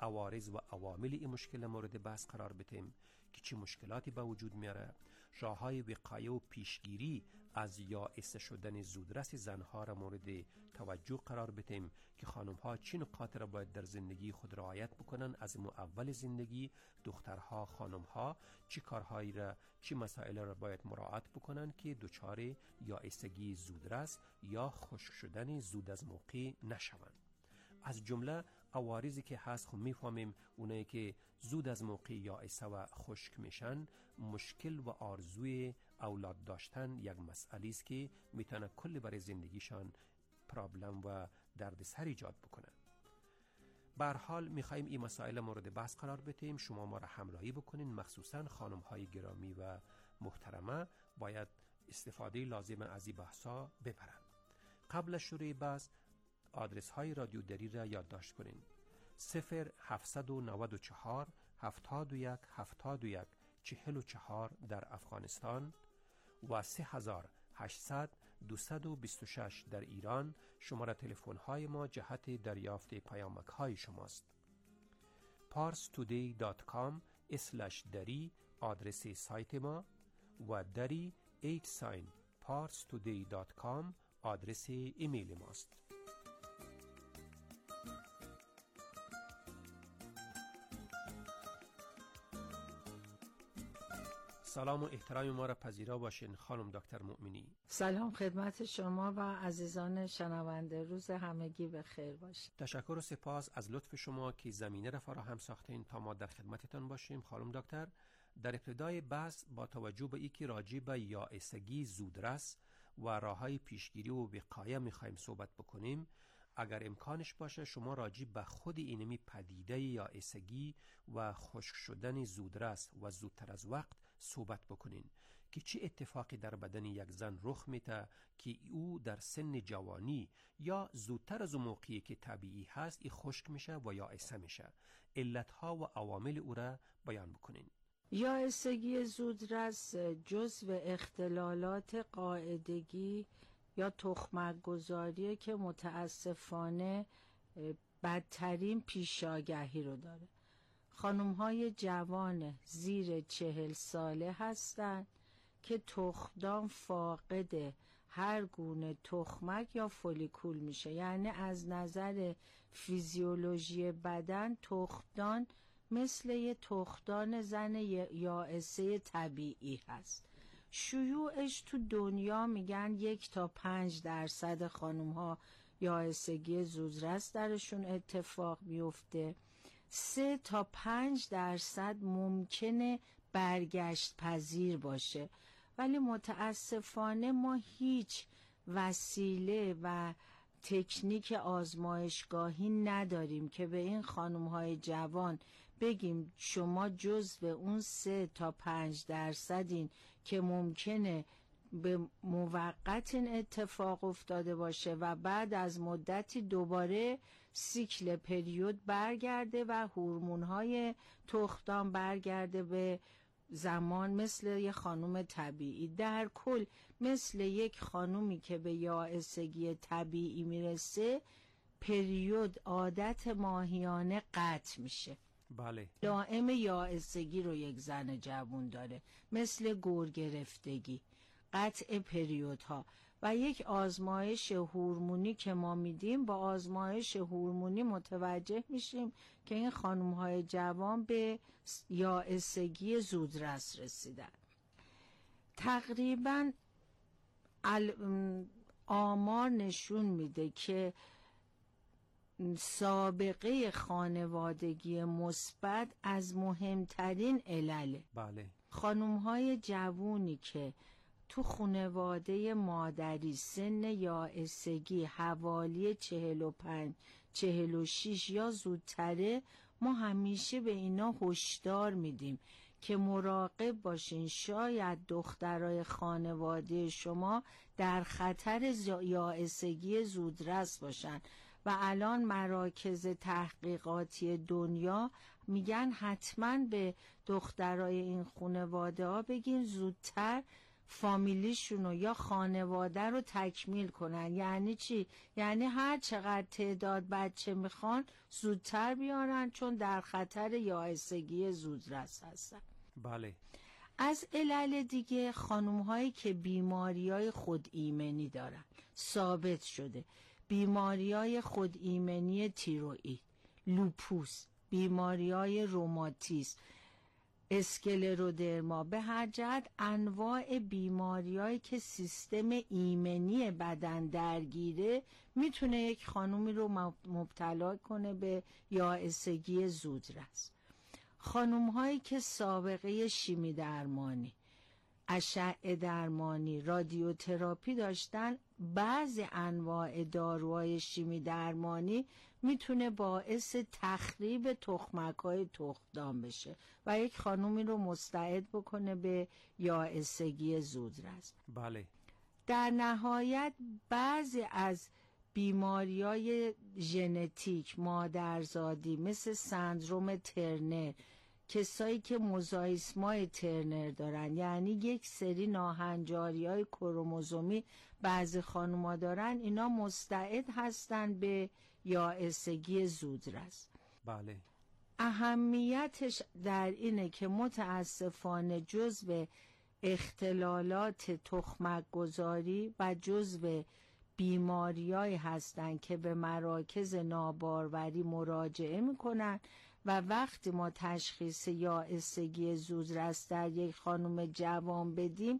عوارض و عوامل این مشکل مورد بحث قرار بدیم که چه مشکلاتی به وجود میاره، راههای وقایه و پیشگیری از یائسه شدن زودرس زنها را مورد توجه قرار بدیم که خانمها چه نکات را باید در زندگی خود رعایت بکنن از اول زندگی، دخترها خانمها چه کارهایی را چه مسائل را باید مراعات بکنن که دچار یائسگی زودرس یا خشک شدن زود از موقع نشوند. از جمله عوارضی که هست خب میفهمیم اونایی که زود از موقع یائسه و خشک میشن، مشکل و آرزوی اولاد داشتن یک مسئله است که میتونه کل برای زندگیشان پرابلم و دردسر ایجاد بکنه. به هر حال میخوایم این مسائل مورد بحث قرار بدیم، شما ما را همراهی بکنین، مخصوصا خانم های گرامی و محترمه باید استفاده لازم از این بحثا ببرن. قبل از شروع بحث آدرس های رادیو دری را یادداشت کنین: 0794 71 71 44 در افغانستان و 3800 226 در ایران شماره تلفن های ما جهت دریافت پیامک های شماست. parstoday.com/dari آدرس سایت ما و dari @parstoday.com آدرس ایمیل ماست. سلام و احترام ما را پذیرا باشین خانم دکتر مؤمنی. سلام خدمت شما و عزیزان شنونده، روز همگی به خیر باشید. تشکر و سپاس از لطف شما که زمینه را فراهم ساختین تا ما در خدمتتان باشیم. خانم دکتر، در ابتدای بحث با توجه به اینکه راجع به یائسگی زودرس و راههای پیشگیری و وقایه می‌خوایم صحبت بکنیم، اگر امکانش باشه شما راجع به خود اینمی پدیده یائسگی و خشک شدن زودرس و زودتر از وقت صحبت بکنین که چه اتفاقی در بدن یک زن رخ میده که او در سن جوانی یا زودتر از موقعی که طبیعی هست ای خشک میشه و یائسه میشه، علتها و عوامل او را بیان بکنین. یائسگی زودرس جزو اختلالات قاعدگی یا تخمک گذاری که متاسفانه بدترین پیشاگهی رو داره. خانم‌های جوان زیر 40 ساله هستند که تخمدان فاقد هر گونه تخمک یا فولیکول میشه، یعنی از نظر فیزیولوژی بدن تخمدان مثل یه تخمدان زن یائسه طبیعی هست. شیوعش تو دنیا میگن 1 تا 5% خانم‌ها یائسگی زودرس درشون اتفاق میفته. 3 تا 5% ممکنه برگشت پذیر باشه، ولی متاسفانه ما هیچ وسیله و تکنیک آزمایشگاهی نداریم که به این خانم‌های جوان بگیم شما جزو اون 3 تا 5% که ممکنه به موقت این اتفاق افتاده باشه و بعد از مدتی دوباره سیکل پریود برگرده و هورمون‌های تخمدان برگرده به زمان مثل یک خانم طبیعی. در کل مثل یک خانومی که به یائسگی طبیعی میرسه، پریود عادت ماهیانه قطع میشه. بله. دائم یائسگی رو یک زن جوان داره، مثل گور گرفتگی، قطع پریودها. و یک آزمایش هورمونی که ما میدیم، با آزمایش هورمونی متوجه میشیم که این خانم‌های جوان به یائسگی زودرس رسیدن. تقریباً آمار نشون میده که سابقه خانوادگی مثبت از مهمترین علله. بله. خانم‌های جوونی که تو خانواده مادری سن یائسگی حوالی 45 46 یا زودتره، ما همیشه به اینا هشدار میدیم که مراقب باشین، شاید دخترای خانواده شما در خطر یائسگی زودرس باشن. و الان مراکز تحقیقاتی دنیا میگن حتما به دخترای این خانواده ها بگین زودتر فامیلیشونو یا خانواده رو تکمیل کنن. یعنی چی؟ یعنی هر چقدر تعداد بچه میخوان زودتر بیارن، چون در خطر یائسگی زودرس هستن. بله. از علل دیگه خانم‌هایی که بیماری‌های خود ایمنی دارن، ثابت شده بیماری‌های خود ایمنی تیروئید، لوپوس، بیماری‌های روماتیسم، اسکلرودرما، به هر جهت انواع بیماری‌هایی که سیستم ایمنی بدن درگیره میتونه یک خانومی رو مبتلا کنه به یائسگی زودرس. خانم‌هایی که سابقه شیمی درمانی، اشعه درمانی، رادیوتراپی داشتن، بعضی انواع داروهای شیمی درمانی میتونه باعث تخریب تخمک‌های تخمدان بشه و یک خانومی رو مستعد بکنه به یائسگی زودرس. بله. در نهایت بعضی از بیماری‌های ژنتیک مادرزادی مثل سندروم ترنر، کسایی که موزایسمای ترنر دارن، یعنی یک سری ناهنجاری‌های کروموزومی بعضی خانوما دارن، اینا مستعد هستن به یائسگی زودرس. بله. اهمیتش در اینه که متاسفانه جزو اختلالات تخمک گذاری و جزو بیماریایی هستن که به مراکز ناباروری مراجعه میکنن و وقتی ما تشخیص یائسگی زودرس در یک خانم جوان بدیم،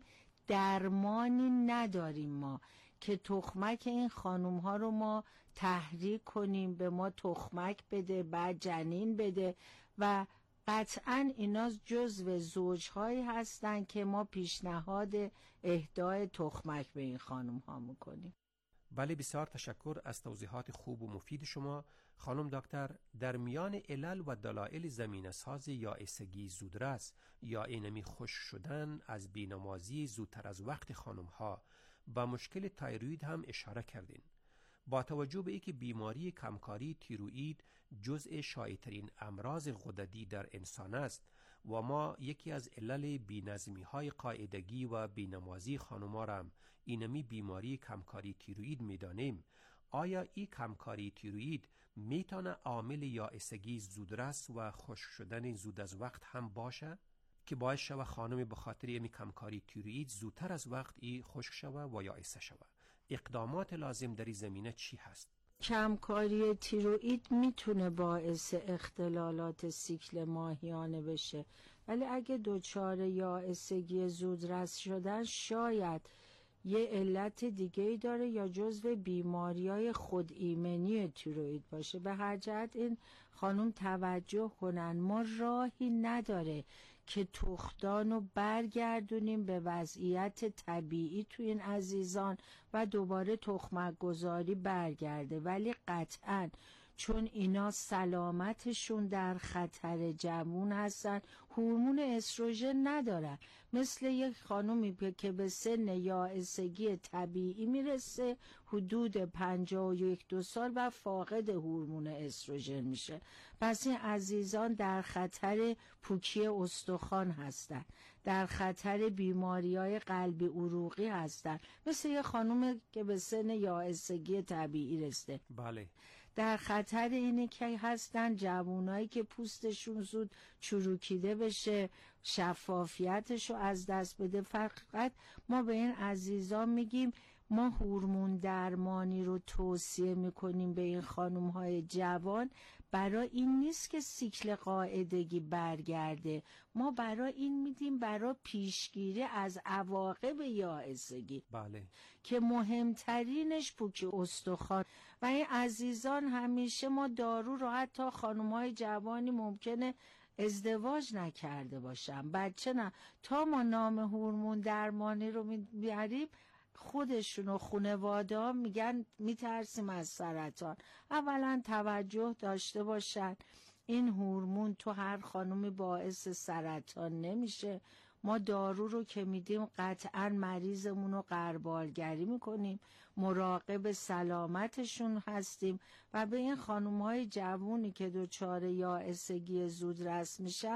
درمانی نداریم ما که تخمک این خانم ها رو ما تحریک کنیم، به ما تخمک بده بعد جنین بده، و قطعاً اینا جزو زوجهایی هستن که ما پیشنهاد اهدای تخمک به این خانم ها میکنیم. بله، بسیار تشکر از توضیحات خوب و مفید شما خانم دکتر. در میان علل و دلایل زمینه‌ساز یائسگی زودرس یا اینمی خشک شدن از بینمازی زودتر از وقت خانم ها با مشکل تایروید هم اشاره کردین. با توجه به اینکه بیماری کمکاری تیروئید جزء شایع‌ترین امراض غددی در انسان است و ما یکی از علل بی‌نظمی های قاعدگی و بینمازی خانم‌ها را اینمی بیماری کمکاری تیروئید می‌دانیم، آیا این کمکاری تیروئید میتونه عامل یائسگی زودرس و خشک شدن زود از وقت هم باشه که باعث شود خانم به خاطر این کمکاری تیروئید زودتر از وقت ای خشک شود و یائسه شود؟ اقدامات لازم در این زمینه چی هست؟ کمکاری تیروئید میتونه باعث اختلالات سیکل ماهیانه بشه، ولی اگه دچار یائسگی زودرس شدن شاید یه علت دیگه‌ای داره یا جزو بیماری‌های خود ایمنی تیروئید باشه. به هر جهت این خانم توجه کنن، ما راهی نداره که تخمدان رو برگردونیم به وضعیت طبیعی تو این عزیزان و دوباره تخمک گذاری برگرده، ولی قطعاً چون اینا سلامتشون در خطر جوون هستن، هورمون استروژن ندارن، مثل یک خانومی که به سن یائسگی طبیعی میرسه حدود 51-2 سال و فاقد هورمون استروژن میشه. پس این عزیزان در خطر پوکی استخوان هستن، در خطر بیماری‌های قلبی عروقی هستن، مثل یک خانومی که به سن یائسگی طبیعی رسیده. بله. در خطر اینه که هستن جوانایی که پوستشون زود چروکیده بشه، شفافیتشو از دست بده. فقط ما به این عزیزان میگیم ما هورمون درمانی رو توصیه میکنیم به این خانم‌های جوان برای این نیست که سیکل قاعدگی برگرده، ما برای این میدیم برای پیشگیری از عواقب یائسگی. بله. که مهمترینش پوکی استخوان. و این عزیزان همیشه ما دارو رو حتی خانم‌های جوانی ممکنه ازدواج نکرده باشن، بچه نه، تا ما نام هورمون درمانی رو میبریم خودشون و خانواده ها میگن میترسیم از سرطان. اولا توجه داشته باشن این هورمون تو هر خانومی باعث سرطان نمیشه. ما دارو رو که میدیم قطعا مریضمون رو غربالگری میکنیم، مراقب سلامتشون هستیم و به این خانم‌های جوونی که دچار یائسگی زودرس میشن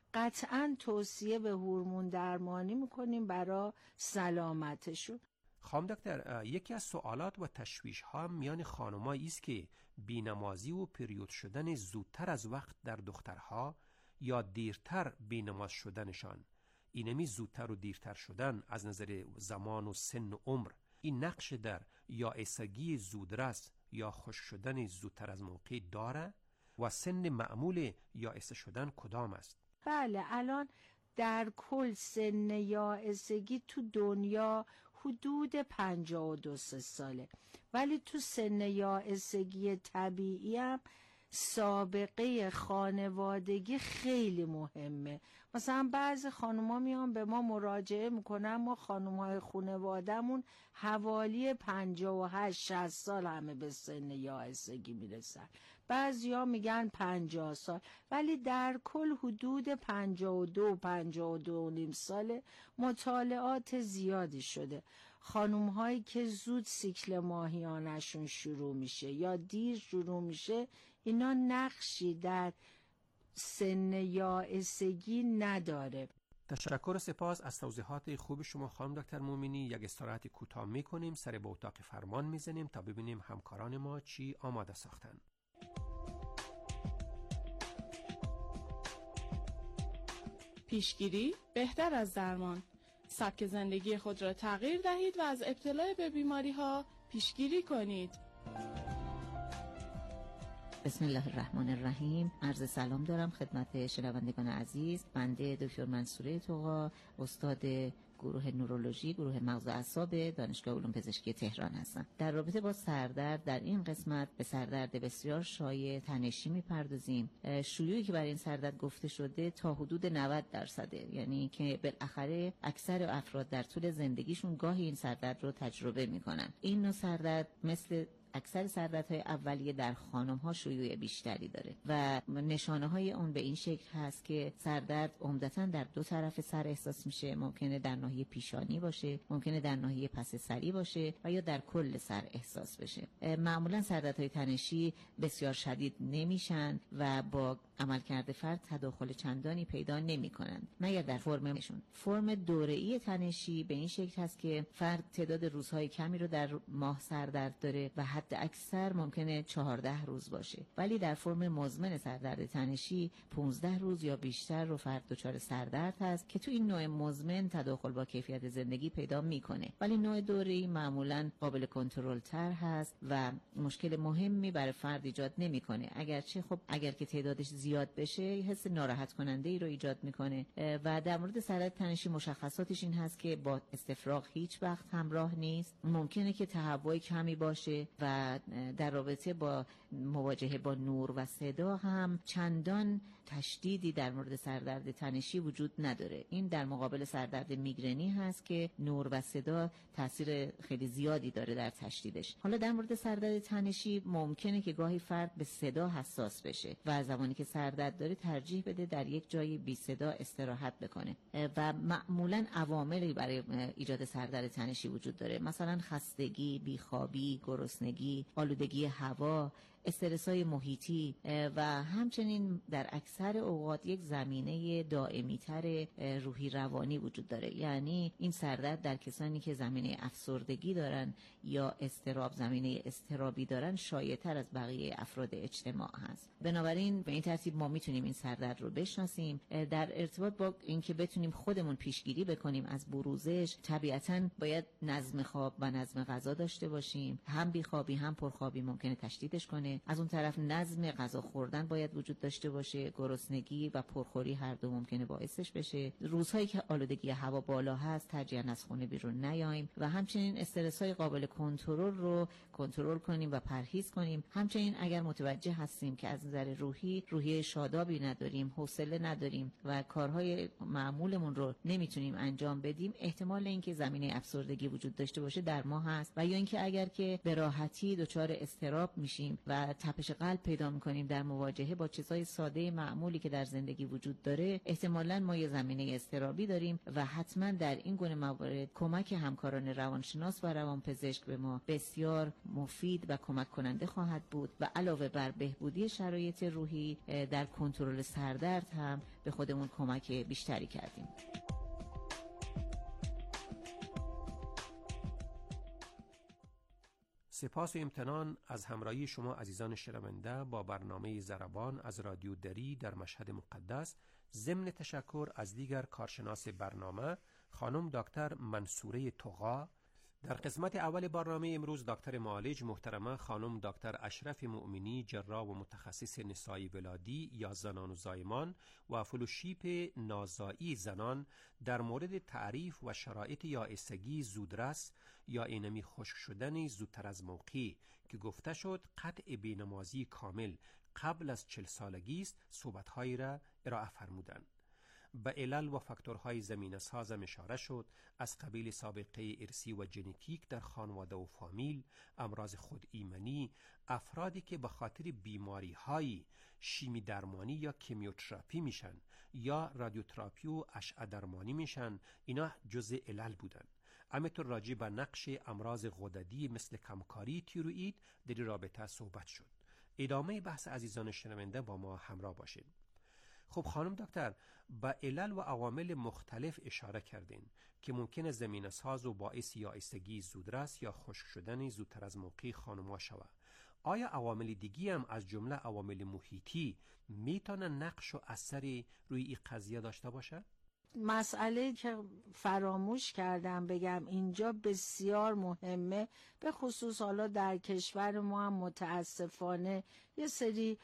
قطعاً توصیه به هورمون درمانی میکنیم برای سلامتشون. خانم دکتر، یکی از سوالات و تشویش ها میان خانمایی است که بینمازی و پریود شدن زودتر از وقت در دخترها یا دیرتر بینماز شدنشان، اینمی زودتر و دیرتر شدن از نظر زمان و سن و عمر، این نقش در یائسگی زودرس یا خشک شدن زودتر از موقع داره و سن معمول یائسه شدن کدام است؟ بله، الان در کل سن یائسگی تو دنیا حدود 52 ساله، ولی تو سن یائسگی طبیعی هم سابقه خانوادگی خیلی مهمه. مثلا بعضی خانوما میان به ما مراجعه میکنن، ما خانومای خانوادمون حوالی 58-60 سال همه به سن یائسگی میرسن، بعضی ها میگن 50 سال، ولی در کل حدود 52-52.5 ساله. مطالعات زیادی شده خانوم هایی که زود سیکل ماهیانشون شروع میشه یا دیر شروع میشه، اینا نقشی در سن یائسگی نداره. تشکر و سپاس از توضیحات خوب شما خانم دکتر مومنی. یک استراحت کوتاه میکنیم، سر به اتاق فرمان میزنیم تا ببینیم همکاران ما چی آماده ساختن. پیشگیری بهتر از درمان. سبک زندگی خود را تغییر دهید و از ابتلا به بیماری ها پیشگیری کنید. بسم الله الرحمن الرحیم. عرض سلام دارم خدمت شنوندگان عزیز. بنده دکتر منصوره طغا، استاد گروه نورولوژی، گروه مغز و اعصاب دانشگاه علوم پزشکی تهران هستم. در رابطه با سردرد در این قسمت به سردرد بسیار شایع تنشی میپردازیم. شیوعی که برای این سردرد گفته شده تا حدود 90%، یعنی که بالاخره اکثر افراد در طول زندگیشون گاهی این سردرد رو تجربه میکنن. این نوع سردرد مثل اکثر سردردهای اولیه در خانم‌ها شیوع بیشتری داره و نشانه‌های اون به این شکل هست که سردرد عمدتاً در دو طرف سر احساس میشه. ممکنه در ناحیه پیشانی باشه، ممکنه در ناحیه پس سری باشه و یا در کل سر احساس بشه. معمولاً سردردهای تنشی بسیار شدید نمیشن و با عملکرد فرد تداخل چندانی پیدا نمی‌کنن مگر در فرمشون. فرم دوره‌ای تنشی به این شکل هست که فرد تعداد روزهای کمی رو در ماه سردرد داره و حد اکثر ممکنه 14 روز باشه، ولی در فرم مزمن سردرد تنشی 15 روز یا بیشتر رو فرد دچار سردرد هست که تو این نوع مزمن تداخل با کیفیت زندگی پیدا میکنه، ولی نوع دوره‌ای معمولاً قابل کنترل تر هست و مشکل مهمی برای فرد ایجاد نمیکنه، اگرچه خب اگر که تعدادش زیاد بشه حس ناراحت کننده ای رو ایجاد میکنه. و در مورد سردرد تنشی مشخصاتش این هست که با استفراغ هیچ وقت همراه نیست، ممکنه که تهوع کمی باشه و در رابطه با مواجهه با نور و صدا هم چندان تشدیدی در مورد سردرد تنشی وجود نداره. این در مقابل سردرد میگرنی هست که نور و صدا تاثیر خیلی زیادی داره در تشدیدش. حالا در مورد سردرد تنشی ممکنه که گاهی فرد به صدا حساس بشه و زمانی که سردرد داره ترجیح بده در یک جای بی صدا استراحت بکنه و معمولاً عواملی برای ایجاد سردرد تنشی وجود داره، مثلا خستگی، بیخوابی، گرسنگی، آلودگی هوا، استرس‌های محیطی و همچنین در اکثر اوقات یک زمینه دائمی‌تر روحی روانی وجود داره. یعنی این سردرد در کسانی که زمینه افسردگی دارن یا اضطراب، زمینه اضطرابی دارن، شایع‌تر از بقیه افراد اجتماع هست. بنابراین به این ترتیب ما میتونیم این سردرد رو بشناسیم. در ارتباط با اینکه بتونیم خودمون پیشگیری بکنیم از بروزش، طبیعتاً باید نظم خواب و نظم غذا داشته باشیم. هم بیخوابی هم پرخوابی ممکنه تشدیدش کنه. از اون طرف نظم غذا خوردن باید وجود داشته باشه. گرسنگی و پرخوری هر دو ممکنه باعثش بشه. روزهایی که آلودگی هوا بالا هست ترجیحاً از خونه بیرون نیاییم و همچنین استرس‌های قابل کنترل رو کنترل کنیم و پرهیز کنیم. همچنین اگر متوجه هستیم که از نظر روحی شادابی نداریم، حوصله نداریم و کارهای معمولمون رو نمیتونیم انجام بدیم، احتمال اینکه زمینه افسردگی وجود داشته باشه در ما هست. و یا اینکه اگر که به راحتی دچار اضطراب میشیم و و تپش قلب پیدا میکنیم در مواجهه با چیزهای ساده معمولی که در زندگی وجود داره، احتمالاً ما یه زمینه اضطرابی داریم و حتما در این گونه موارد کمک همکاران روانشناس و روانپزشک به ما بسیار مفید و کمک کننده خواهد بود و علاوه بر بهبودی شرایط روحی در کنترل سردرد هم به خودمون کمک بیشتری کردیم. سپاس و امتنان از همراهی شما عزیزان شنونده با برنامه ضربان از رادیو دری در مشهد مقدس. ضمن تشکر از دیگر کارشناس برنامه خانم دکتر منصوره طغا. در قسمت اول برنامه امروز دکتر معالج محترمه خانم دکتر اشرف مؤمنی، جراح و متخصص نسای ولادی یا زنان و زایمان و فلوشیپ نازایی زنان در مورد تعریف و شرایط یائسگی زودرس یا اینمی خشک شدن زودتر از موقع که گفته شد قطع بینمازی کامل قبل از 40 سالگی است صحبت‌هایی را ارائه فرمودند. به علل و فاکتورهای زمینه ساز اشاره شد، از قبیل سابقه ارثی و ژنتیک در خانواده و فامیل، امراض خود ایمنی، افرادی که به خاطر بیماری‌های شیمی درمانی یا کیمیوتراپی میشن یا رادیوتراپی و اشعه درمانی میشن، اینا جزء علل بودن. همینطور راجع به نقش امراض غددی مثل کمکاری تیروئید در رابطه صحبت شد. ادامه بحث عزیزان شنونده با ما همراه باشید. خب خانم دکتر، با علل و عوامل مختلف اشاره کردین که ممکنه زمینه ساز و باعث یائسگی زودرس یا خشک شدن زودتر از موقع خانم‌ها شود. آیا عوامل دیگی هم از جمله عوامل محیطی میتونه نقش و اثری روی این قضیه داشته باشه؟ مسئله که فراموش کردم بگم اینجا بسیار مهمه، به خصوص حالا در کشور ما هم متاسفانه یه سری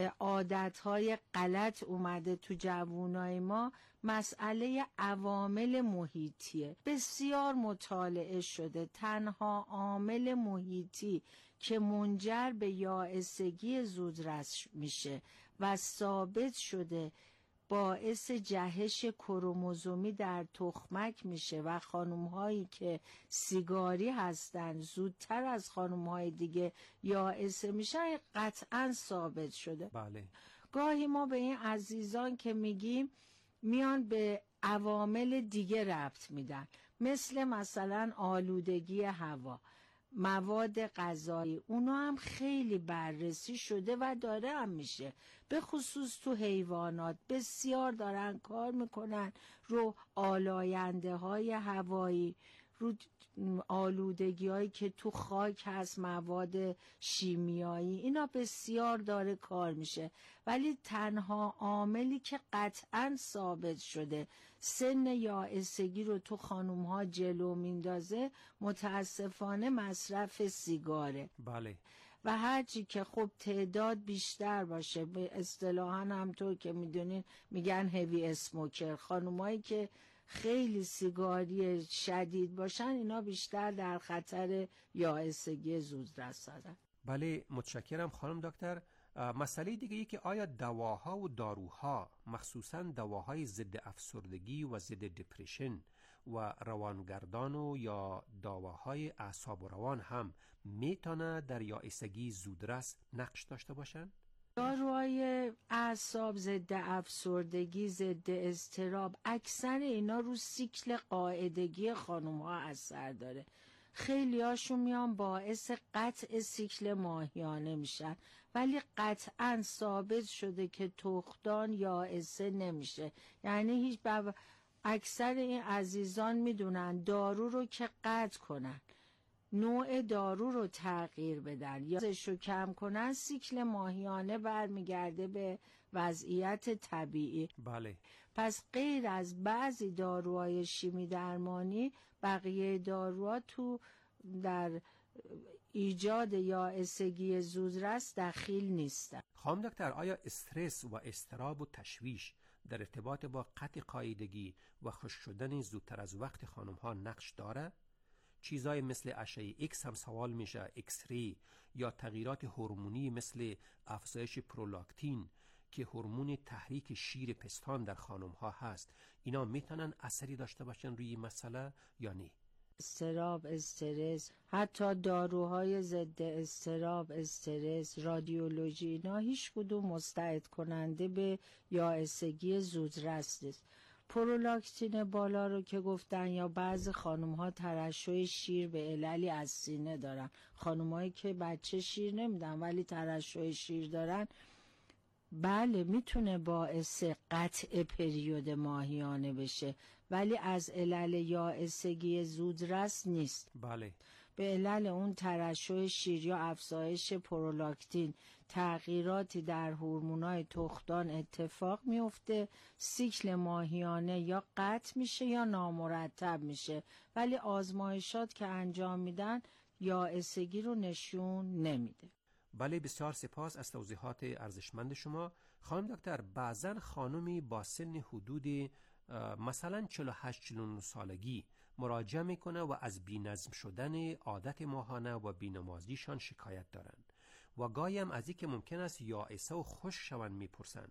عادتهای غلط اومده تو جوانای ما. مسئله عوامل محیطیه، بسیار مطالعه شده. تنها عامل محیطی که منجر به یائسگی زودرس میشه و ثابت شده باعث جهش کروموزومی در تخمک میشه و خانم‌هایی که سیگاری هستن زودتر از خانم‌های دیگه یائسه میشن، قطعاً ثابت شده. بله. گاهی ما به این عزیزان که میگیم میان به عوامل دیگه ربط میدن، مثلا آلودگی هوا، مواد غذایی، اونا هم خیلی بررسی شده و داره هم میشه، به خصوص تو حیوانات بسیار دارن کار میکنن رو آلاینده های هوایی، رو آلودگی هایی که تو خاک هست، مواد شیمیایی، اینا بسیار داره کار میشه. ولی تنها عاملی که قطعاً ثابت شده سن یائسگی رو تو خانوم ها جلو میندازه متاسفانه مصرف سیگاره. بله. و هرچی که خب تعداد بیشتر باشه، به اصطلاحاً همطور که میدونین میگن هیوی اسموکر، خانومایی که خیلی سیگاری شدید باشن اینا بیشتر در خطر یائسگی زودرس هستن. بله، متشکرم خانم دکتر. مسئله دیگه ای که آیا دواها و داروها، مخصوصاً دواهای ضد افسردگی و ضد دپرشن و روانگردان و یا دواهای اعصاب و روان هم میتونه در یائسگی زودرس نقش داشته باشن؟ داروهای اعصاب، ضد افسردگی، ضد اضطراب، اکثر اینا رو سیکل قاعدگی خانم ها اثر داره. خیلی هاشون میان باعث قطع سیکل ماهیانه میشن، ولی قطعا ثابت شده که تخمدان یائسه نمیشه. یعنی اکثر این عزیزان میدونن دارو رو که قطع کنن، نوع دارو رو تغییر بدن یا ازشو کم کنن، سیکل ماهیانه برمیگرده به وضعیت طبیعی. بله. پس غیر از بعضی داروهای شیمی درمانی، بقیه داروها تو در ایجاد یائسگی زودرس دخیل نیستن. خانم دکتر، آیا استرس و اضطراب و تشویش در ارتباط با قطع قاعدگی و خشک شدن زودتر از وقت خانم ها نقش داره؟ چیزای مثل اشعه ایکس هم سوال میشه، ایکس ری، یا تغییرات هورمونی مثل افزایش پرولاکتین که هورمون تحریک شیر پستان در خانم ها هست، اینا میتونن اثری داشته باشن روی این مسئله یا نه؟ اضطراب، استرس، حتی داروهای ضد اضطراب، استرس، رادیولوژی، اینا هیچ کدوم مستعد کننده به یائسگی زودرس نیست. پرولاکتین بالا رو که گفتن، یا بعضی خانم ها ترشح شیر به عللی از سینه دارن، خانم هایی که بچه شیر نمیدن ولی ترشح شیر دارن، بله میتونه باعث قطع پریود ماهیانه بشه ولی از علل یائسگی زودرس نیست. بله. به علل اون ترشح شیر یا افزایش پرولاکتین تغییراتی در هورمونای تخمدان اتفاق میفته، سیکل ماهیانه یا قطع میشه یا نامرتب میشه، ولی آزمایشات که انجام میدن یائسگی رو نشون نمیده. بله، بسیار سپاس از توضیحات ارزشمند شما. خانم دکتر، بعضن خانمی با سن حدود مثلا 48-49 سالگی مراجعه میکنه و از بی‌نظم شدن عادت ماهانه و بی‌نمازیشان شکایت دارند و گاهی هم از اینکه ممکن است یائسه و خشک شوند میپرسند.